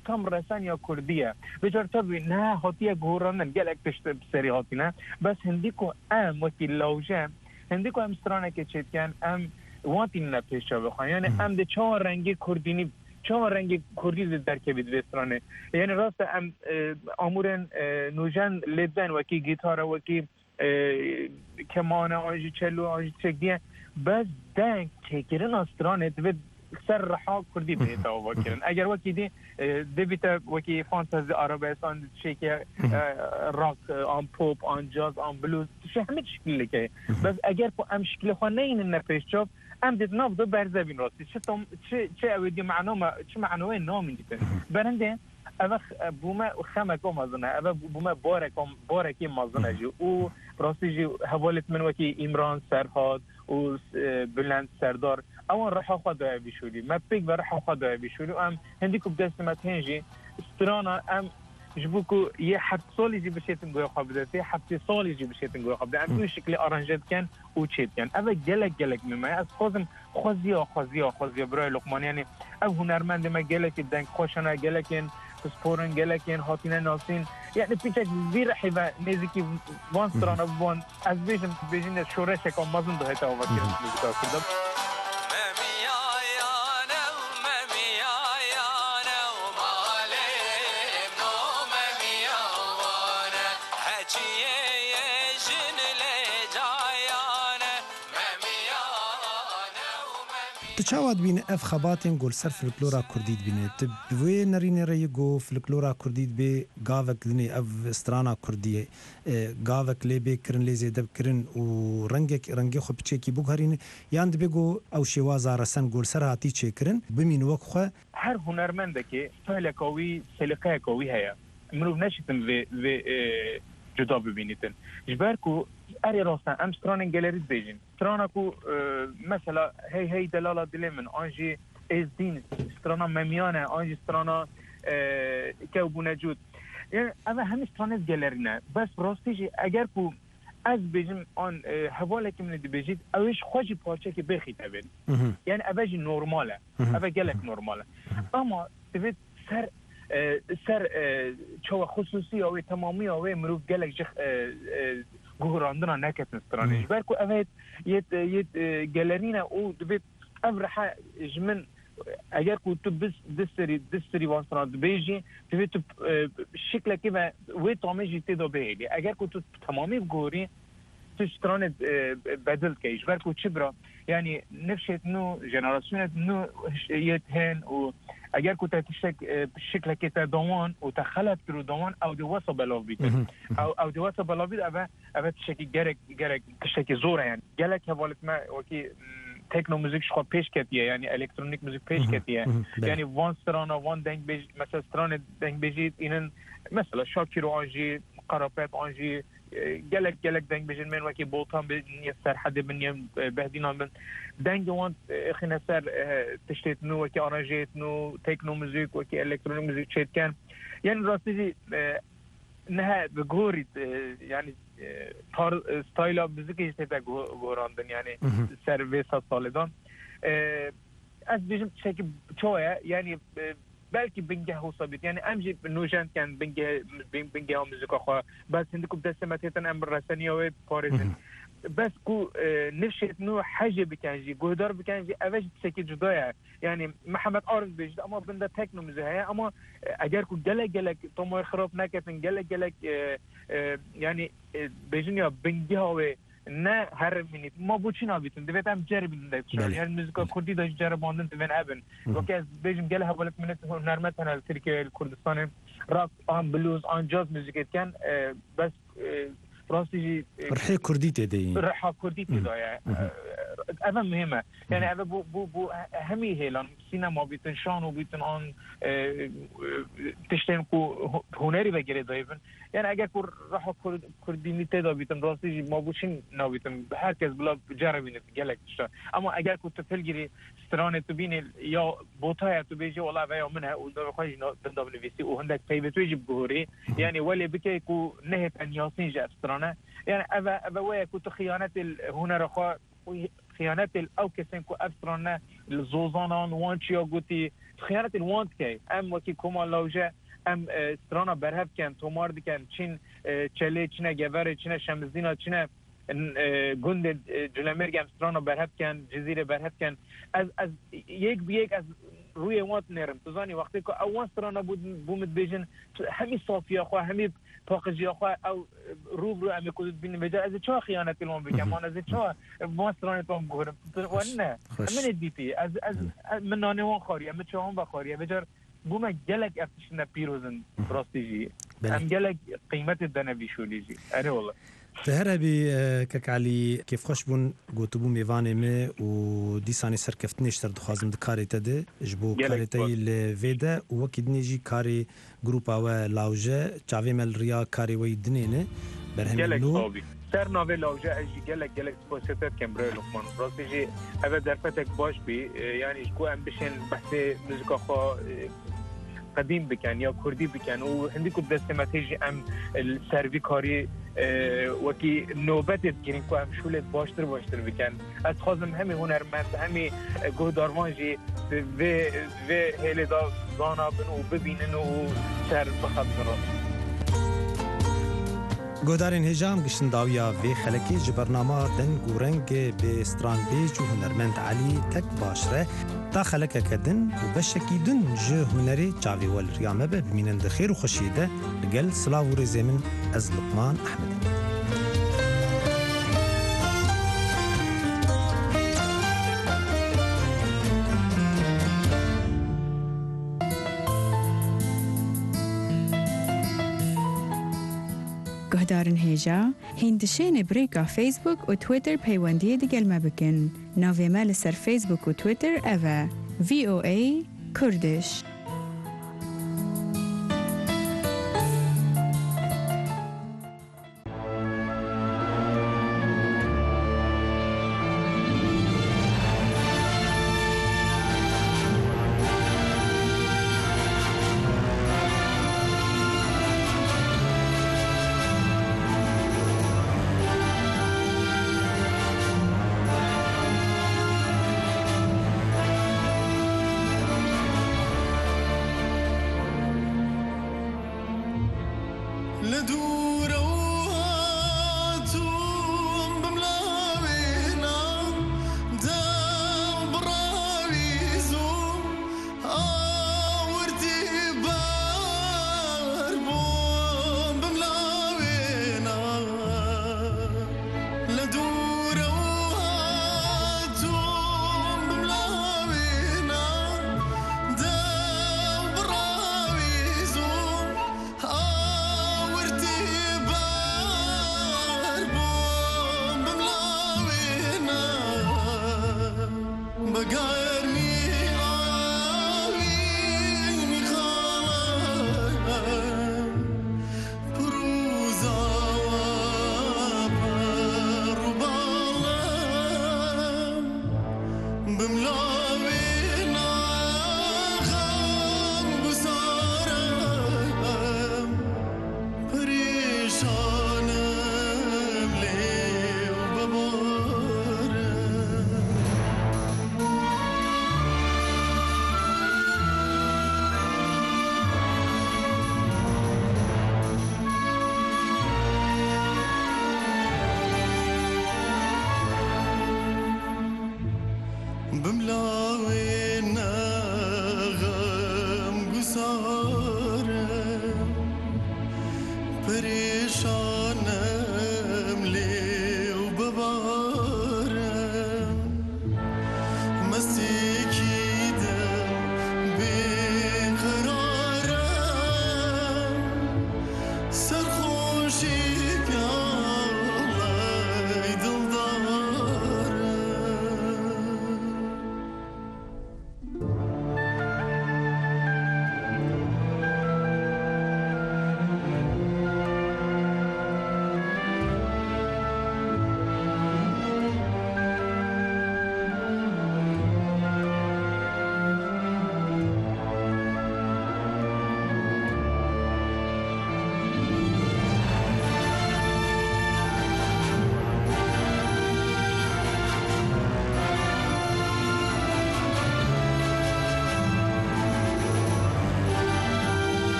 کم رسان یا کردیه بجار تبی نه هاتیه گورانن گلک تشت بسری هاتینه بس هندی کو ام وکی لوجه هندی کو ام سترانه که چیت کن ام وانتین نپیش بخوان یعنی ام ده چهار رنگی کردینی چهار رنگی کردی در که بید وسترانه یعنی راست ام امورن نوجن لیدن وکی گیتار وکی کمان آنجی چلو آنجی چکدیه بس دنگ چکرن استرانه دوید سر رحا کردی بیتا و وکرن اگر وکی دی دبیتا وکی فانتزی عربستان شیکه راک آن پوپ آن جاز آن بلوز چه همه شکلی که بس اگر پو ام شکلی خواه نین نپیش چوب ام دید ناف دو برزه بین راستی چه تم چه چه اویدی معلومه چه معلومه نامی دیدن برنده اوه بوما خمه کم مازنه اوه بوما بارکم بارکی مازنه جو او راستی جو حوالت من وکی ایمران سرهاد و بلند سردار اون رحا خود دای بیشولی ما پیک و رحا خود دای بیشولی ام هندی کو بدستمت هنجی استرانا ام جبوكو يه حبت صولي جي بشيت نقول قبضتي حبت صولي جي بشيت نقول قبض ام دو شكلي ارانجات كان وتشيت كان ابا جلك جلك مما خذم خذيا خذيا خذيا براي لقمان يعني او هنرمند ما جلك الدنك خوشنا جلكن سبورن جلكن هاتين ناسين يعني بيتك زير حبا نزيكي وان سترانا وان از بيجن بيجن شورش كم مازن ده تا وكيل تشاود بين اف خباتين قول سر فلكلورا كرديد بينت بوي نرين ريغو فلكلورا كرديد بي غافك دني اف استرانا كرديه غافك لي بي كرن لي زيد كرن و رنگك رنگي خو بچيكي بوغارين ياند بيغو او شيوازا رسن قول سر هاتي چيكرن بمين وقخه هر هنرمندكي فلكوي سلقاكوي هيا منو نشتم في في جدا ببینیدن جبرکو اری راستن ام سترانن گلریز بیجین سترانکو مثلا هی هی دلالا دلی من آنجی از دین سترانا ممیانه آنجی سترانا که بونه جود یعنی اوه همه سترانز گلرینه بس راستیجی اگر کو از بیجیم آن حواله که من دی بیجید اوش خوشی پارچه که بخیده بید یعنی اوه جی نورماله اوه گلک نورماله اما دوید سر سر چوا خصوصی او تمامی او مروف گلک جخ گوراندنا نکت نسترانش برکو اوید یت یت گلرینه او دوید افرح جمن اگر کو تو بس دستری دستری واسطه بیجی دوید تو شکل که و وی تامیجی تیدا بیلی اگر کو تو تمامی گوری تو ستران بدل کیش برکو چبرا یعنی نفشت نو جنراسیونت نو یت هن و اگر كنت تشك بشكل كده دوان وتخلت كرو دوان او دي وصل بلوبيت او او دي وصل بلوبيت ابا ابا تشكي جرك جرك تشكي زوره يعني جالك حوالت ما وكي تكنو موزيك شخو پیش کتیه یعنی الکترونیک موزیک پیش کتیه یعنی وان سترانا وان دنگ بیج مثلا ستران دنگ بیجید اینن مثلا شاکر آنجی قرابت آنجی جالك جالك دنگ بیجن من وکی بولتان بنی سر حد بنی بهدینا من دنگ وان خیلی سر تشتیت نو وکی آرانجیت نو تکنو موزیک وکی الکترونیک موزیک چیت کن یعنی راستی نه بگورید یعنی تار ستایل موزیکی چیت گوراندن یعنی سر ویسا سالدان از بیشتر چکی چوه یعنی belki bingeh olsa bit yani amji nujentken bingeh bingeh müzik akha bas عندكم دسمتن امر رسانيه و باريزن بس كو نفشت نو حاجه بكانجي قدر بكانجي اوج تسكي جدايا يعني محمد عارف بيجد اما بنده تكنو مزهيا اما اگر كو جلك جلك طمو خراب نكتن جلك جلك يعني بيجنيا بنگه نه هر منیت ما بوچینا بیتن دوید هم جربیدن داشتن یعنی موزیکا کردی داشت جرباندن دوین ابن وقتی از بیجم گله حوالت منیت هنرمت هنر ترکیه کردستان راک آن بلوز آن جاز موزیکت کن بس راستی رحی کردی تدی رحی کردی تدای اول مهمه یعنی اول بو بو بو همی هیلان سینما بیتن شانو بیتن آن تشتن کو هنری بگیره دایبن یعنی اگر کو رحی کردی نیته بیتن راستی ما بوشین نبیتن هر کس بلا جربینه گلک شد اما اگر کو تو پلگیری ستران تو بینی یا بوتای تو بیجی ولی ویا منها و دو خواهی بنداب نویسی و هندک پیبت ویجی بهوری یعنی ولی بکی کو نهت انیاسین جا سترانه يعني أبا أبا ويا كنت خيانة هنا رخاء خيانة الأو كسين كو أفسرنا الزوزانان وانشيا قوتي خیانت الوانت که ام وکی کما لاوجه ام استرانا برهب کن تومار دکن چین چله چینه گوره چینه شمزدینا چینه گند جلمرگ ام استرانا برهب کن جزیره برهب کن از از یک به یک از روی وانت نرم تو زانی وقتی که اول استرانا بود بومد بیجن همی صافیا خو همی پاکجی خو او رو رو ام کود بین وجه از چه خیانت الوان بگم من از چه ما استرانا تو گورم و نه من دی پی از از من نانوان خاری ام چه هم بخاری وجه بوم گلک افتشنا پیروزن راستیجی ام گلک قیمت دنوی شولیجی اره والله تهربي ككعلي كيف خوش بون قوتبو ميفاني مي و ديساني سركفت نيشتر دخوازم دكاري تده جبو كاري تاي لفيدا وكيد نيجي كاري جروبا و لاوجه چاوي مل ريا كاري وي دنينه برهمنو سر ناوی لاوجه اجی گلک گلک سپاسیتر کمبره لقمان راستیجی اوه درفتك باش بي يعني شكو ام بشين بحثي موزيكا خوا قدیم بکن یا کردی بکن و هندی کو دستمتیجی ام السروی کاری وکی نوبت گیرین کو ام شولت باشتر باشتر بکن از خواستم همه هنرمند همه گهداروانجی و و هلی دا زانا بن و ببینن و سر بخبن را گودارین هجام گشتن داویا و خلکی جبرنامه دن گورنگ به استران بیج و هنرمند علی تک باشره تا خلکه کدن و بشکی دن جه هنری چاوی ول ریامه به بمینن دخیر و خوشیده لگل سلاو و رزی من از لقمان احمد گهدارن هیجا هندشین بریکا فیسبوک و تویتر پیوندی دیگل ما بکن ناوی مال سر فیسبوک و تویتر اوه وی او ای کردش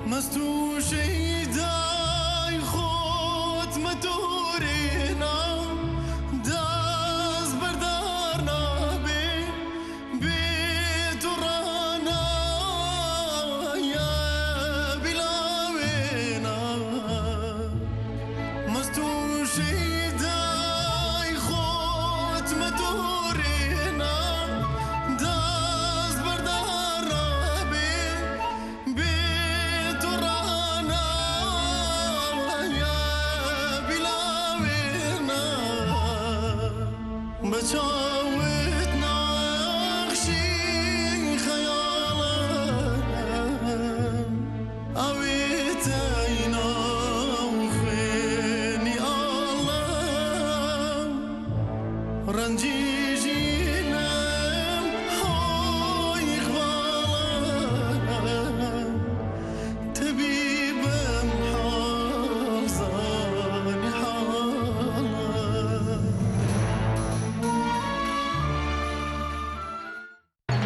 مستو شهيدا